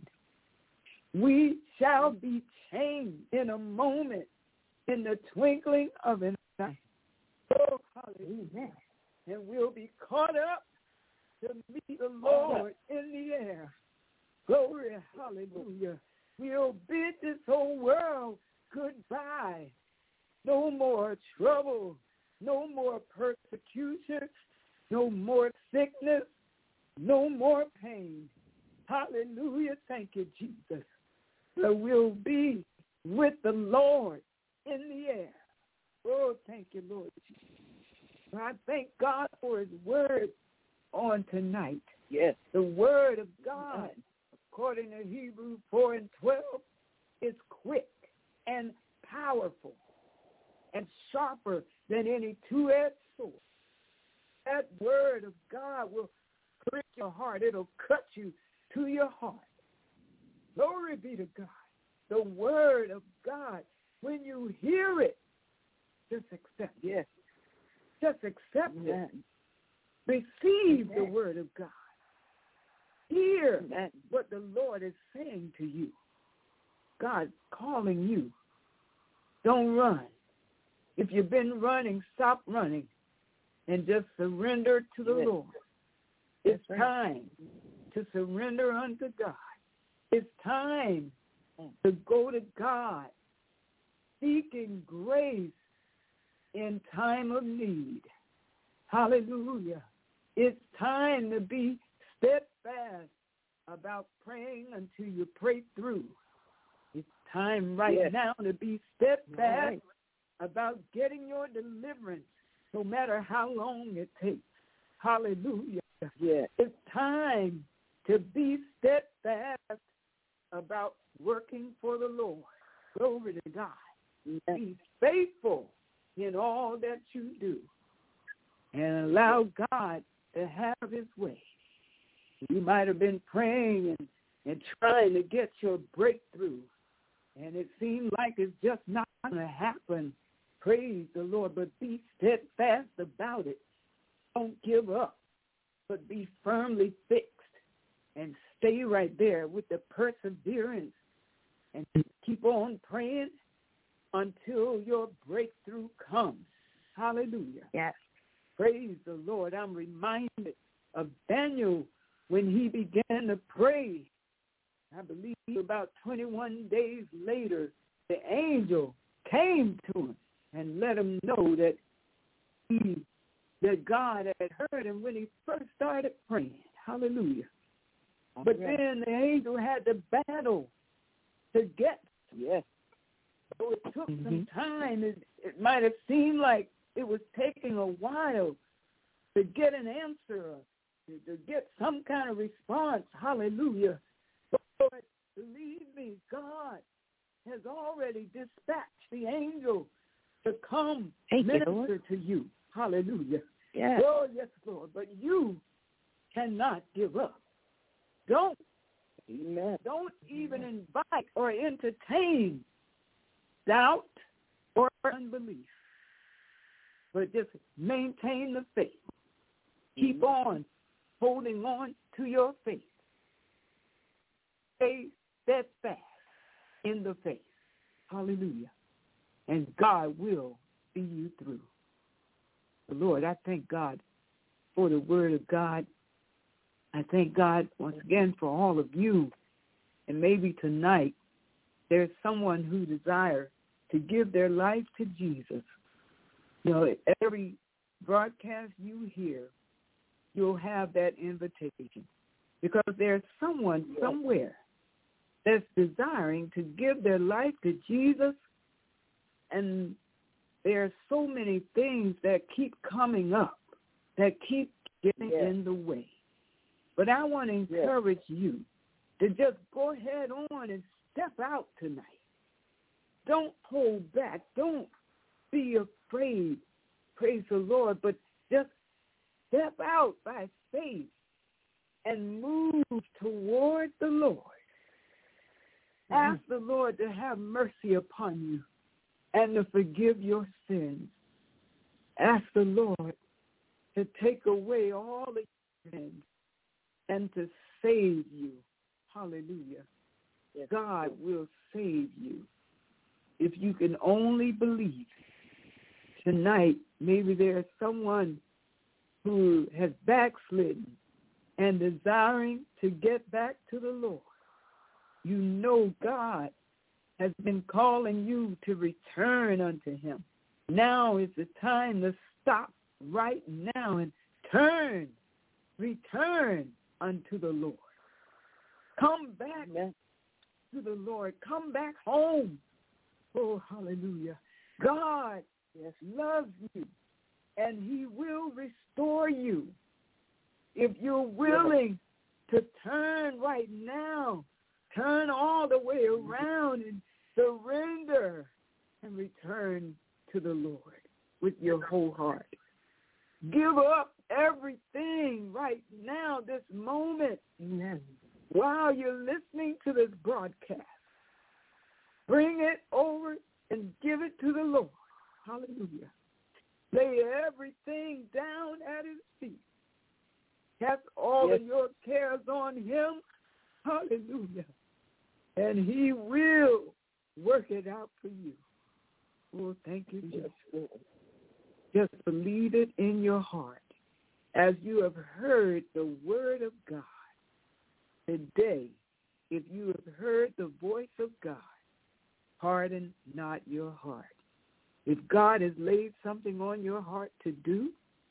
we shall be changed in a moment, in the twinkling of an eye. Oh, hallelujah. And we'll be caught up to meet the Lord in the air. Glory, hallelujah. We'll bid this whole world goodbye. No more trouble, no more persecution, no more sickness, no more pain. Hallelujah. Thank you, Jesus. So we'll be with the Lord in the air. Oh, thank you, Lord Jesus. I thank God for his word on tonight. Yes. The word of God, according to Hebrews four and twelve, is quick and powerful and sharper than any two-edged sword. That word of God will prick your heart. It'll cut you to your heart. Glory be to God. The word of God, when you hear it, just accept it. Yes. Just accept Amen. It. Receive Amen. The word of God. Hear Amen. What the Lord is saying to you. God's calling you. Don't run. If you've been running, stop running and just surrender to the yes. Lord. It's right. time to surrender unto God. It's time to go to God, seeking grace in time of need. Hallelujah. It's time to be steadfast about praying until you pray through. It's time right yes. now to be steadfast right. about getting your deliverance, no matter how long it takes. Hallelujah. Yeah. It's time to be steadfast about working for the Lord. Glory to God. Yeah. Be faithful in all that you do and allow God to have his way. You might have been praying and, and trying to get your breakthrough, and it seemed like it's just not going to happen. Praise the Lord, but be steadfast about it. Don't give up, but be firmly fixed and stay right there with the perseverance and keep on praying until your breakthrough comes. Hallelujah. Yes. Praise the Lord. I'm reminded of Daniel when he began to pray. I believe about twenty-one days later, the angel came to him and let him know that he, that God had heard him when he first started praying. Hallelujah. But Yes. then the angel had to battle to get. Yes. So it took Mm-hmm. some time. It, it might have seemed like it was taking a while to get an answer, to, to get some kind of response. Hallelujah. But believe me, God has already dispatched the angel to come Thank you, minister Lord. to you. Hallelujah. Yes. Oh, yes, Lord. But you cannot give up. Don't, Amen. don't even invite or entertain doubt or unbelief. But just maintain the faith. Keep on holding on to your faith. Stay steadfast in the faith. Hallelujah. And God will see you through. Lord, I thank God for the word of God. I thank God once again for all of you. And maybe tonight there's someone who desires to give their life to Jesus. You know, every broadcast you hear, you'll have that invitation because there's someone somewhere that's desiring to give their life to Jesus, and there are so many things that keep coming up, that keep getting yes. in the way. But I want to encourage yes. you to just go ahead on and step out tonight. Don't hold back. Don't be afraid. Praise the Lord. But just step out by faith and move toward the Lord. Mm-hmm. Ask the Lord to have mercy upon you and to forgive your sins. Ask the Lord to take away all of your sins and to save you. Hallelujah. Yes. God will save you if you can only believe. Tonight, maybe there's someone who has backslidden and desiring to get back to the Lord. You know God has been calling you to return unto him. Now is the time to stop right now and turn, return unto the Lord. Come back Amen. To the Lord. Come back home. Oh, hallelujah. God yes, loves you, and he will restore you. If you're willing yes. to turn right now, turn all the way around and surrender and return to the Lord with your whole heart. Give up everything right now, this moment, Amen. While you're listening to this broadcast. Bring it over and give it to the Lord. Hallelujah. Lay everything down at his feet. Cast all yes. of your cares on him. Hallelujah. And he will work it out for you. Oh, thank you, Jesus. Just believe it in your heart as you have heard the word of God. Today, if you have heard the voice of God, harden not your heart. If God has laid something on your heart to do,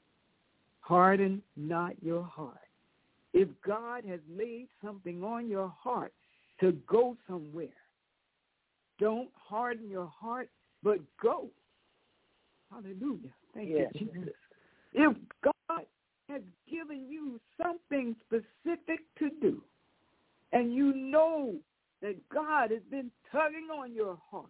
harden not your heart. If God has laid something on your heart to go somewhere, don't harden your heart, but go. Hallelujah. Thank yes. you, Jesus. If God has given you something specific to do, and you know that God has been tugging on your heart,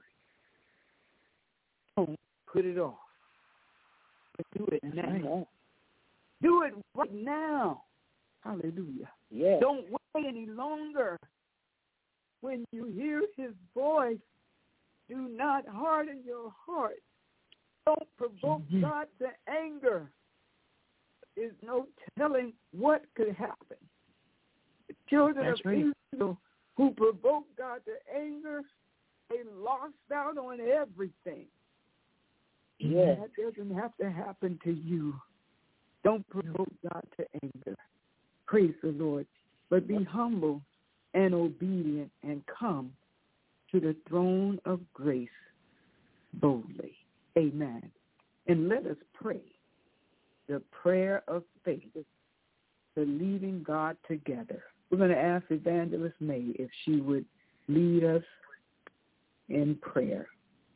don't put it off. Do it now. Do it right now. Hallelujah. Yes. Don't wait any longer. When you hear his voice, do not harden your heart. Don't provoke mm-hmm. God to anger. There's no telling what could happen. The children That's of right. Israel who provoked God to anger, they lost out on everything. Yeah. That doesn't have to happen to you. Don't provoke God to anger. Praise the Lord. But be humble and obedient and come to the throne of grace boldly. Amen. And let us pray the prayer of faith, believing God together. We're going to ask Evangelist May if she would lead us in prayer.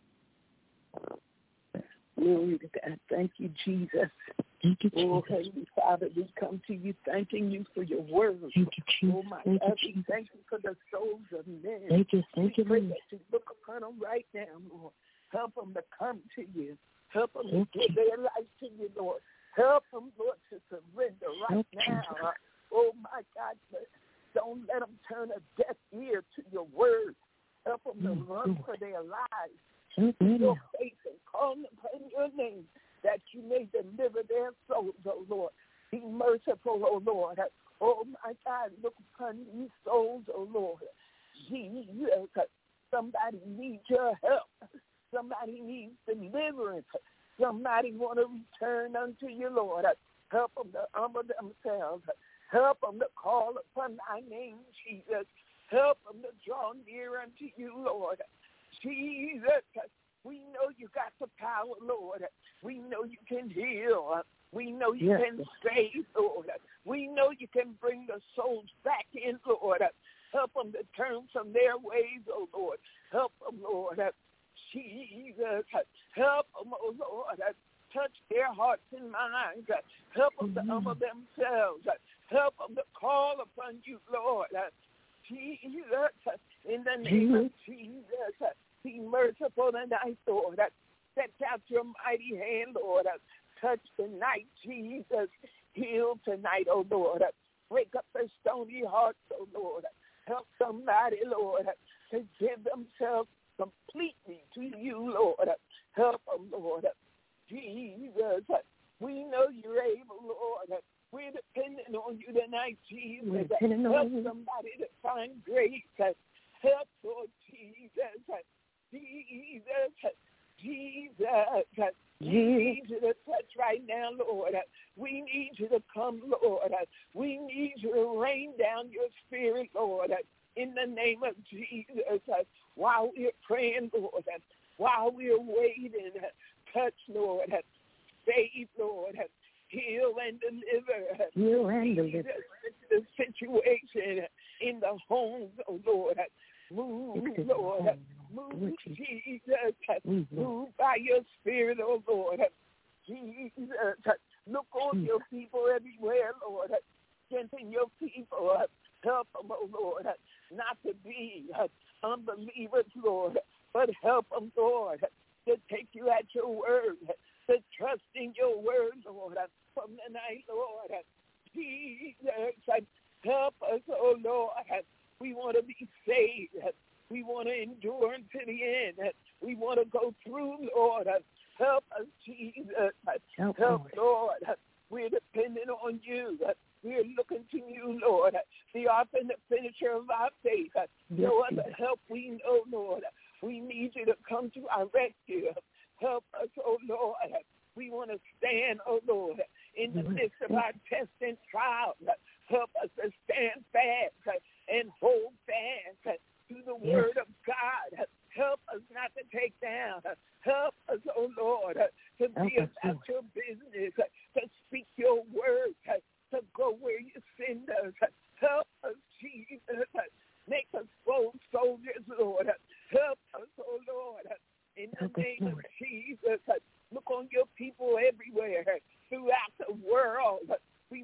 Glory to God. Thank you, Jesus. Thank you, Jesus. Oh, Heavenly Father, we come to you thanking you for your word. Thank you, Jesus. Oh, my thank God, you, we thank you for the souls of men. Thank you, thank we you, pray Lord. that you look upon them right now, Lord. Help them to come to you. Help them Thank to give you. their life to you, Lord. Help them, Lord, to surrender right Help now. Jesus. Oh, my God, don't let them turn a deaf ear to your word. Help them to Mm, run Lord. for their lives. Help In me your now. faith and call upon your name, that you may deliver their souls, oh Lord. Be merciful, oh Lord. Oh, my God, look upon these souls, oh Lord. Jesus, somebody needs your help. Somebody needs deliverance. Somebody want to return unto you, Lord. Help them to humble themselves. Help them to call upon thy name, Jesus. Help them to draw near unto you, Lord. Jesus, we know you got the power, Lord. We know you can heal. We know you Yes. can save, Lord. We know you can bring the souls back in, Lord. Help them to turn from their ways, oh Lord. Help them, Lord. Jesus, help them, oh Lord. Touch their hearts and minds. Help them to humble themselves. Help them to call upon you, Lord. Jesus, in the name of Jesus, be merciful tonight, Lord. Stretch out your mighty hand, Lord. Touch tonight, Jesus. Heal tonight, oh Lord. Break up their stony hearts, oh Lord. Help somebody, Lord, to give themselves completely to you, Lord. Help them, Lord. Jesus, we know you're able, Lord. We're depending on you tonight, Jesus. Help somebody to find grace. Help, Lord Jesus. Jesus, Jesus, we need you to touch right now, Lord. We need you to come, Lord. We need you to rain down your spirit, Lord, in the name of Jesus. While we're praying, Lord, while we're waiting, touch, Lord, save, Lord, heal and deliver. Heal and deliver. The situation in the homes, oh Lord. Move, Lord. Move, Jesus. Move by your spirit, oh Lord. Jesus. Look on your people everywhere, Lord. Strengthen your people. Help them, oh Lord, not to be unbelievers, Lord, but help them, Lord, to take you at your word, to trust in your word, Lord, from the night, Lord. Jesus, help us, oh Lord. We want to be saved. We want to endure unto the end. We want to go through, Lord. Help us, Jesus. Help, help Lord. We're dependent on you. We're looking to you, Lord, the author and the finisher of our faith. No other help we know, Lord. We need you to come to our rescue. Help us, oh Lord. We want to stand, oh Lord, in the midst of our test and trial. Help us to stand fast and hold fast to the word of God. Help us not to take down. Help us, oh Lord, to be about your business, to speak your word, to go where you send us. Help us, Jesus. Make us bold soldiers, Lord. Help us, oh Lord, in the name of Jesus. Look on your people everywhere throughout the world. We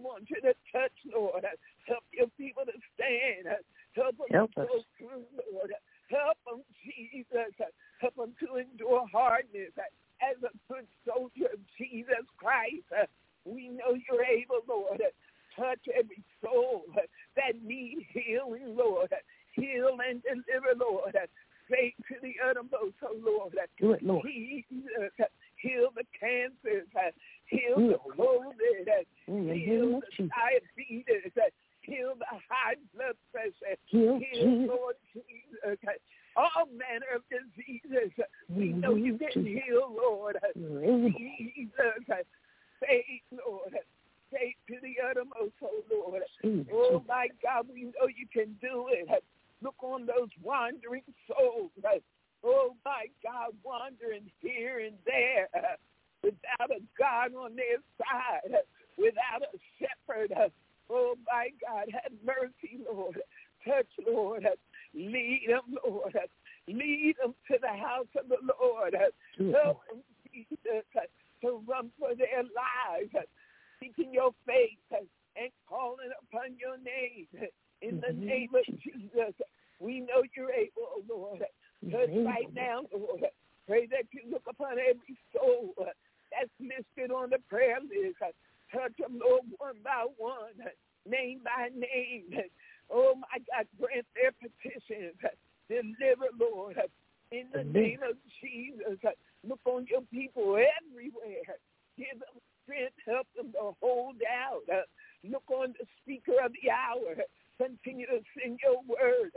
Help your people to stand. Help them Help to us. go through, Lord. Help them, Jesus. Help them to endure hardness as a good soldier of Jesus Christ. We know you're able, Lord. Touch every soul that needs healing, Lord. Heal and deliver, Lord. Save to the uttermost, oh Lord. Do it, Lord. Jesus, heal the cancers. Heal Mm. the COVID. In the Heal name of the Jesus. diabetes. Heal the high blood pressure. Heal, Heal, Jesus. Lord Jesus. All manner of diseases. We In the know you name of can Jesus. heal, Lord. You're able. Jesus. Save, Lord. Save to the uttermost, oh Lord. Save, Oh, Jesus. my God, we know you can do it. Look on those wandering souls. Oh, my God, wandering here and there without a God on their side, without a shepherd. Oh, my God, have mercy, Lord. Touch, Lord. Lead them, Lord. Lead them to the house of the Lord. Do it, Help Lord. them, Jesus, to run for their lives, seeking your face and calling upon your name. In the name of Jesus, we know you're able, oh Lord. Touch right now, Lord. Pray that you look upon every soul that's listed on the prayer list. Touch them, Lord, one by one, name by name. Oh, my God, grant their petitions. Deliver, Lord, in the name of Jesus. Look on your people everywhere. Give them strength. Help them to hold out. Look on the speaker of the hour. Continue to send your word.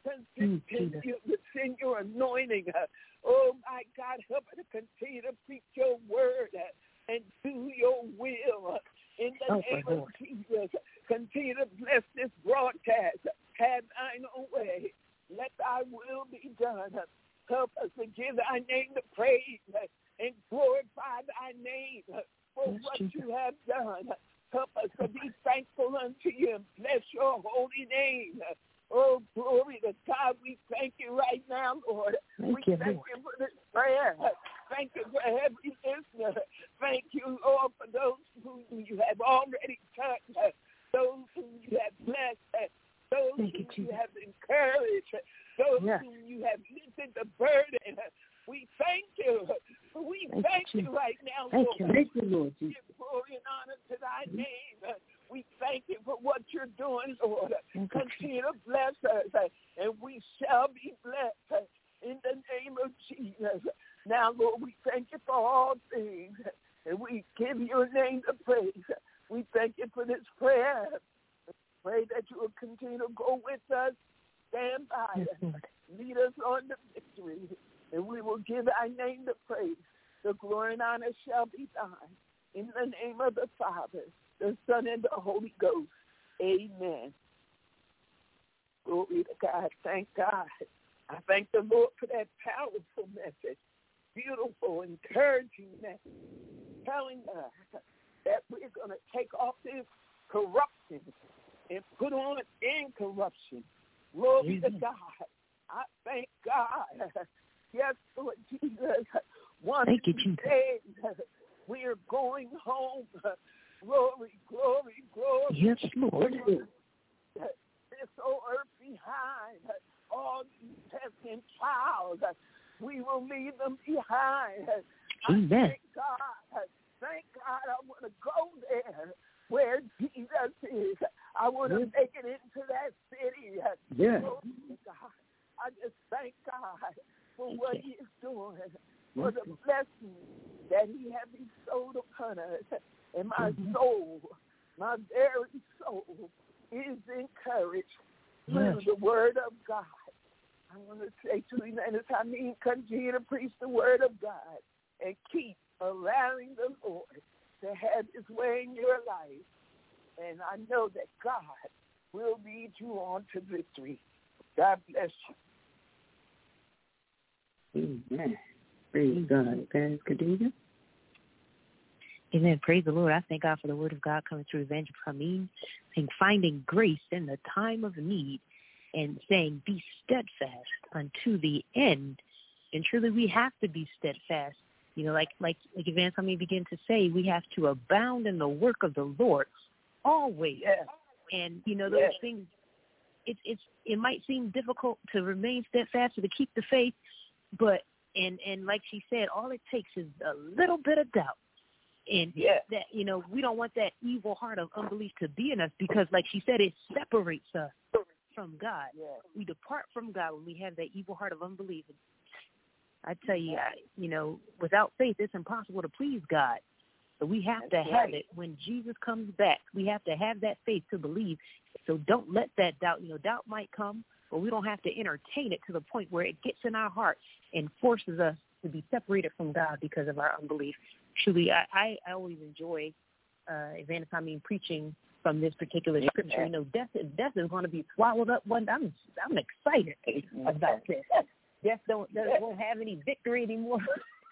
Continue to send your anointing. Oh, my God, help her to continue to preach your word and do your will. In the Help name her, of Lord. Jesus, continue to bless this broadcast. Have thine own way. Let thy will be done. Help us to give thy name the praise and glorify thy name for Yes, what Jesus. you have done. Help us to be thankful unto you and bless your holy name. Oh, glory to God. We thank you right now, Lord. Thank we you, thank Lord. you for this prayer. Thank you for every listener. Thank you, Lord, for those whom you have already touched, those whom you have blessed, those Thank you, whom you Jesus. have encouraged, those Yes. whom you have lifted the burden. We thank you. We Thank thank you, you, Jesus. right now, Thank Lord. you. Thank you, Lord Give Jesus. glory and honor to thy name. We thank you for what you're doing, Lord. Thank you, Continue to bless us, and we shall be blessed in the name of Jesus. Now, Lord, we thank you for all things, and we give your name the praise. We thank you for this prayer. Pray that you will continue to go with us, stand by Yes, us, Lord. lead us on to victory, and we will give thy name the praise. The glory and honor shall be thine. In the name of the Father, the Son, and the Holy Ghost. Amen. Glory to God. Thank God. I thank the Lord for that powerful message. Beautiful, encouraging message. Telling us that we're going to take off this corruption and put on incorruption. Glory to God. I thank God. Yes, Lord Jesus. One Thank you, Jesus. day we are going home. Glory, glory, glory. Yes, Lord. This old earth behind. All these tests and trials. We will leave them behind. Amen. I thank God. Thank God I want to go there where Jesus is. I want to make it into that city. Yeah. Glory to God. I just thank God for what he is doing, for the blessing that he has bestowed upon us. And my Mhm. soul, my very soul, is encouraged through Yes. the word of God. I want to say to you, man, I mean, continue to preach the word of God and keep allowing the Lord to have his way in your life. And I know that God will lead you on to victory. God bless you. Amen. Praise God. Pastor Khadijah. Amen. Praise the Lord. I thank God for the word of God coming through Evangelist Hameen, saying finding grace in the time of need and saying be steadfast unto the end. And truly we have to be steadfast. You know, like like like Evangelist Hameen began to say, we have to abound in the work of the Lord always. Yes. And, you know, those yes. things, it's it's it might seem difficult to remain steadfast or to keep the faith, but, and, and like she said, all it takes is a little bit of doubt. And yes. that, you know, we don't want that evil heart of unbelief to be in us because, like she said, it separates us from God. Yes. We depart from God when we have that evil heart of unbelief. I tell you, I, you know, without faith, it's impossible to please God. So we have That's to have right. it when Jesus comes back. We have to have that faith to believe. So don't let that doubt, you know, doubt might come, but we don't have to entertain it to the point where it gets in our heart and forces us to be separated from God because of our unbelief. Truly, I, I, I always enjoy uh, Evangelist Hameen preaching from this particular scripture. You know, death, death is going to be swallowed up one day. I'm, I'm excited about this. Death don't, doesn't, won't have any victory anymore.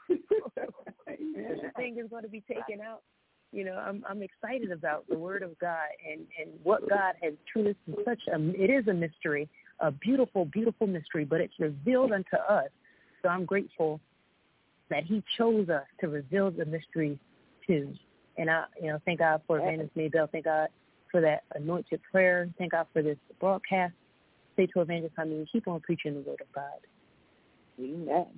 The thing is going to be taken out. You know, I'm I'm excited about the Word of God and, and what God has truly such a, it is a mystery, a beautiful, beautiful mystery, but it's revealed unto us. So I'm grateful that He chose us to reveal the mystery to. And I, you know, thank God for Evangelist Maybell. Thank God for that anointed prayer. Thank God for this broadcast. Say to Evangelist, I mean, keep on preaching the Word of God. Amen.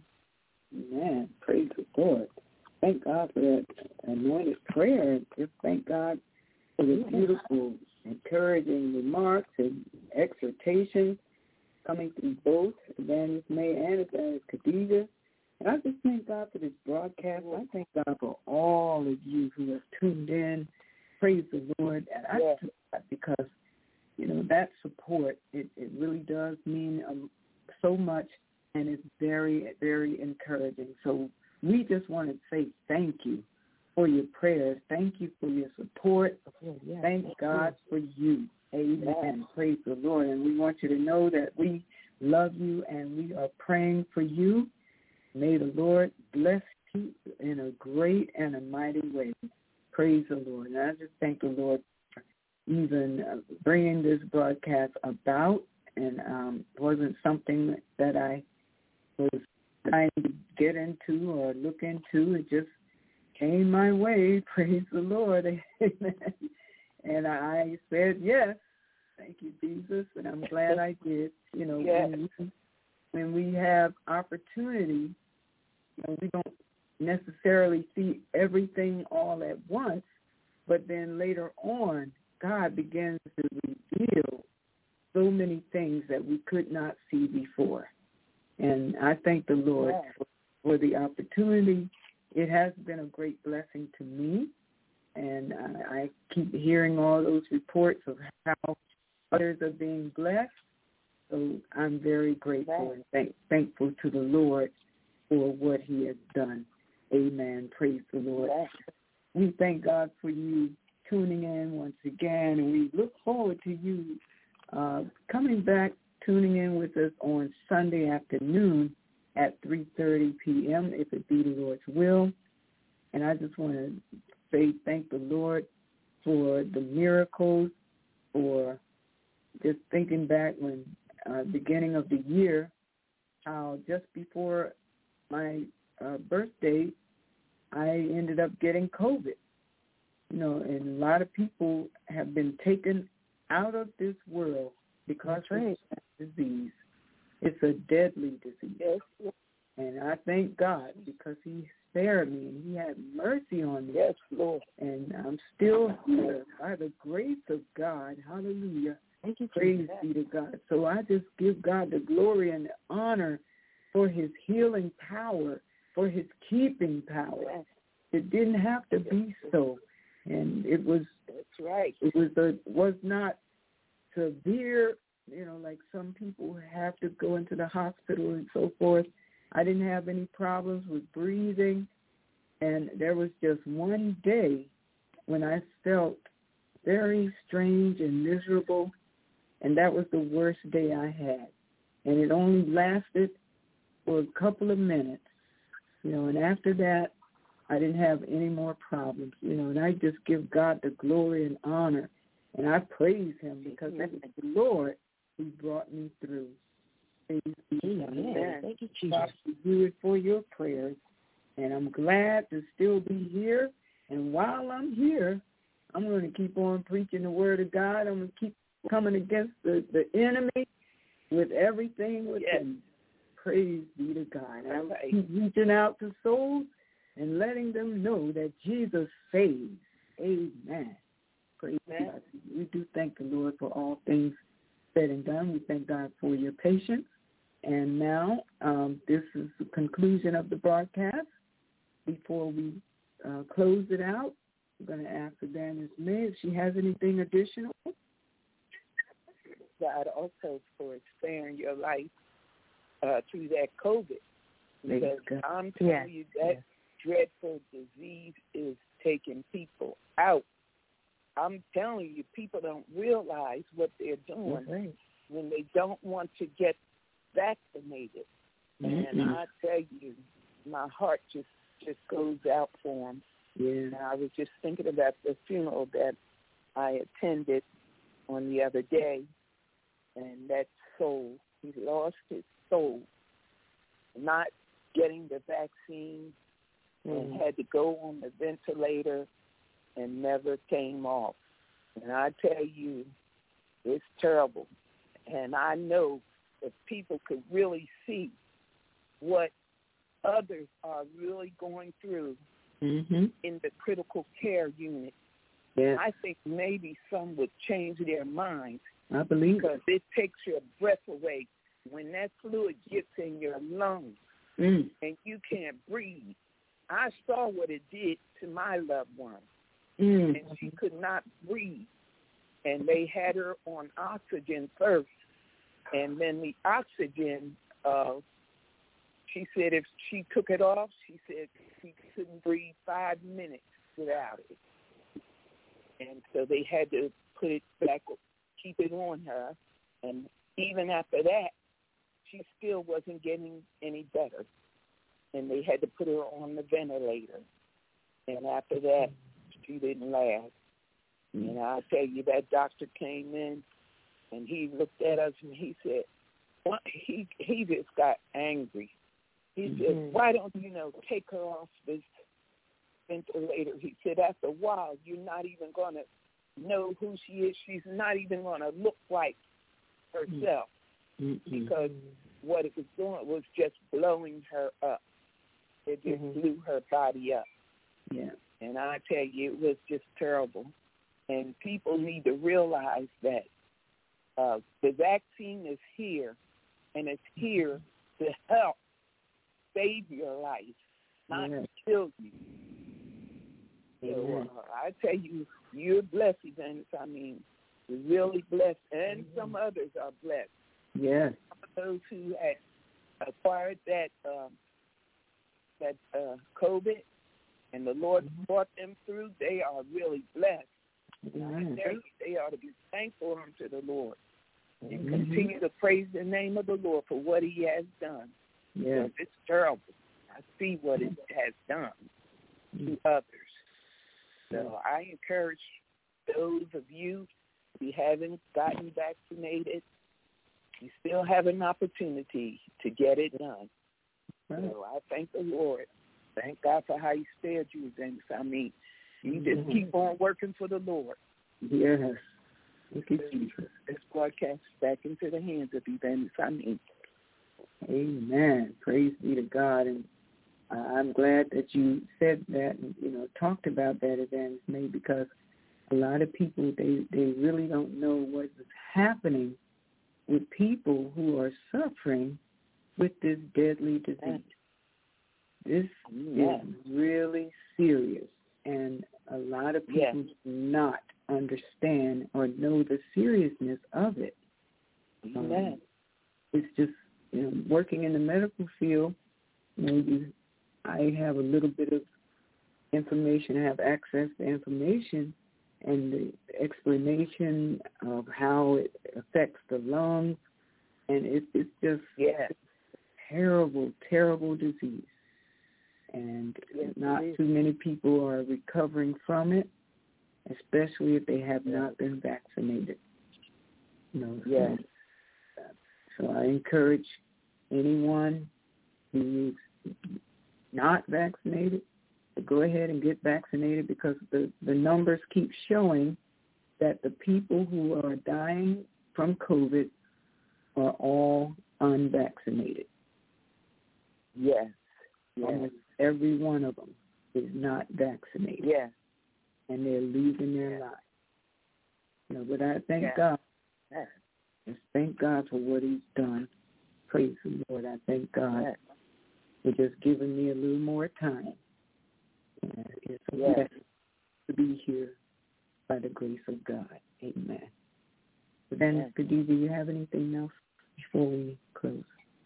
Amen. Praise the Lord. Thank God for that anointed prayer. Just thank God for the beautiful, encouraging remarks and exhortations coming through both Evangelist May and Evangelist Khadijah. And I just thank God for this broadcast. I thank God for all of you who have tuned in. Praise the Lord. And I yes. thank God because, you know, that support, it, it really does mean um, so much, and it's very, very encouraging. So we just want to say thank you for your prayers. Thank you for your support. Yes. Thank God for you. Amen. Yes. Praise the Lord. And we want you to know that we love you and we are praying for you. May the Lord bless you in a great and a mighty way. Praise the Lord. And I just thank the Lord for even uh, bringing this broadcast about. And um, it wasn't something that I was trying to get into or look into. It just came my way. Praise the Lord. Amen. And I said yes. Thank you, Jesus. And I'm glad I did. You know, yes. when, we, when we have opportunity, you know, we don't necessarily see everything all at once, but then later on, God begins to reveal so many things that we could not see before. And I thank the Lord yes. for, for the opportunity. It has been a great blessing to me, and I, I keep hearing all those reports of how others are being blessed. So I'm very grateful yes. and thank, thankful to the Lord for what He has done. Amen. Praise the Lord. Yes. We thank God for you tuning in once again, and we look forward to you uh, coming back, tuning in with us on Sunday afternoon at three thirty p.m., if it be the Lord's will. And I just want to say thank the Lord for the miracles, for just thinking back when uh, beginning of the year, how just before my uh, birthday, I ended up getting COVID. You know, and a lot of people have been taken out of this world because of that disease. It's a deadly disease. Yes. And I thank God because He spared me and He had mercy on me. Yes, Lord. And I'm still here by the grace of God. Hallelujah. Thank you, Praise be to God. So I just give God the glory and the honor for His healing power, for His keeping power. Yes. It didn't have to be so. And it was, that's right. It was a, was not severe, you know, like some people have to go into the hospital and so forth. I didn't have any problems with breathing. And there was just one day when I felt very strange and miserable. And that was the worst day I had. And it only lasted for a couple of minutes, you know, and after that, I didn't have any more problems, you know, and I just give God the glory and honor, and I praise Him because it was the Lord who brought me through. Praise be to God. Thank you, Jesus. To do it for your prayers, and I'm glad to still be here, and while I'm here, I'm going to keep on preaching the word of God. I'm going to keep coming against the, the enemy with everything within. Yes. Praise be to God. And I'm keep reaching out to souls and letting them know that Jesus saves. Amen. Praise Amen. God. We do thank the Lord for all things said and done. We thank God for your patience. And now um, this is the conclusion of the broadcast. Before we uh, close it out, I'm going to ask Evangelist May if she has anything additional. God also for sparing your life uh, through that COVID. Because I'm telling yes. you that yes. dreadful disease is taking people out. I'm telling you, people don't realize what they're doing right. when they don't want to get vaccinated. Mm-hmm. And I tell you, my heart just, just goes out for them. Yeah. And I was just thinking about the funeral that I attended on the other day, and that soul, he lost his soul, not getting the vaccine, mm-hmm. and had to go on the ventilator and never came off. And I tell you, it's terrible. And I know if people could really see what others are really going through mm-hmm. in the critical care unit, yes. I think maybe some would change their minds. I believe because it takes your breath away when that fluid gets in your lungs mm. and you can't breathe. I saw what it did to my loved one, mm. and she could not breathe. And they had her on oxygen first, and then the oxygen, uh, she said if she took it off, she said she couldn't breathe five minutes without it. And so they had to put it back, keep it on her. And even after that, she still wasn't getting any better. And they had to put her on the ventilator. And after that, she didn't last. Mm-hmm. And I tell you, that doctor came in, and he looked at us, and he said, what? he he just got angry. He mm-hmm. said, why don't you know, take her off this ventilator? He said, after a while, you're not even going to know who she is. She's not even going to look like herself mm-hmm. because what it was doing was just blowing her up. It just mm-hmm. blew her body up. Yeah. And I tell you, it was just terrible. And people need to realize that uh, the vaccine is here, and it's here to help save your life, not yeah. to kill you. So uh, I tell you, you're blessed, Evangelist. I mean, you're really blessed, and mm-hmm. some others are blessed. Yes. Some of those who had acquired that um, that uh, COVID, and the Lord mm-hmm. brought them through, they are really blessed. Mm-hmm. They, they ought to be thankful unto the Lord mm-hmm. and continue to praise the name of the Lord for what he has done. Yeah. It's terrible. I see what it has done mm-hmm. to others. So I encourage those of you who haven't gotten vaccinated, you still have an opportunity to get it done. Right. So I thank the Lord. Thank God for how he spared you, Evangelist. I mean, you just mm-hmm. keep on working for the Lord. Yes. Thank you, Jesus. This broadcast back into the hands of Evangelist. I mean, amen. Praise be to God. And I'm glad that you said that and, you know, talked about that, Evangelist May, because a lot of people, they, they really don't know what is happening with people who are suffering with this deadly disease. This yes. is really serious, and a lot of people yes. do not understand or know the seriousness of it. Um, it's just, you know, working in the medical field, maybe I have a little bit of information, I have access to information, and the explanation of how it affects the lungs, and it, it's just yes. a terrible, terrible disease. And yes, not too many people are recovering from it, especially if they have yes. not been vaccinated. You know, yes. so, so I encourage anyone who is not vaccinated to go ahead and get vaccinated because the, the numbers keep showing that the people who are dying from COVID are all unvaccinated. Yes. yes. Almost every one of them is not vaccinated. Yes. And they're losing their yes. lives. You know, but I thank yes. God. Yes. Just thank God for what he's done. Praise the Lord. I thank God yes. for just giving me a little more time. And it's a yes. blessing to be here by the grace of God. Amen. But then, yes. Khadijah, do you have anything else before we close?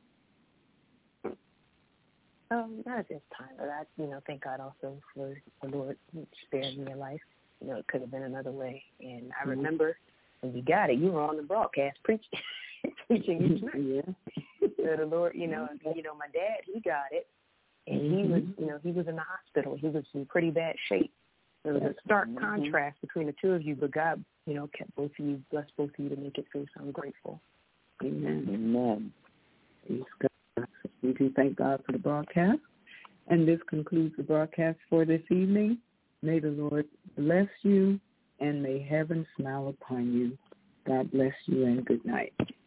Um, not at this time, but I, you know, thank God also for the Lord sparing me a life. You know, it could have been another way. And I mm-hmm. remember when we got it, you were on the broadcast preaching, preaching each night. Yeah. So the Lord, you know, and, you know, my dad, he got it, and mm-hmm. he was, you know, he was in the hospital. He was in pretty bad shape. There was a stark mm-hmm. contrast between the two of you, but God, you know, kept both of you, blessed both of you to make it through. So I'm grateful. Amen. Amen. Praise God. We do thank God for the broadcast. And this concludes the broadcast for this evening. May the Lord bless you and may heaven smile upon you. God bless you and good night.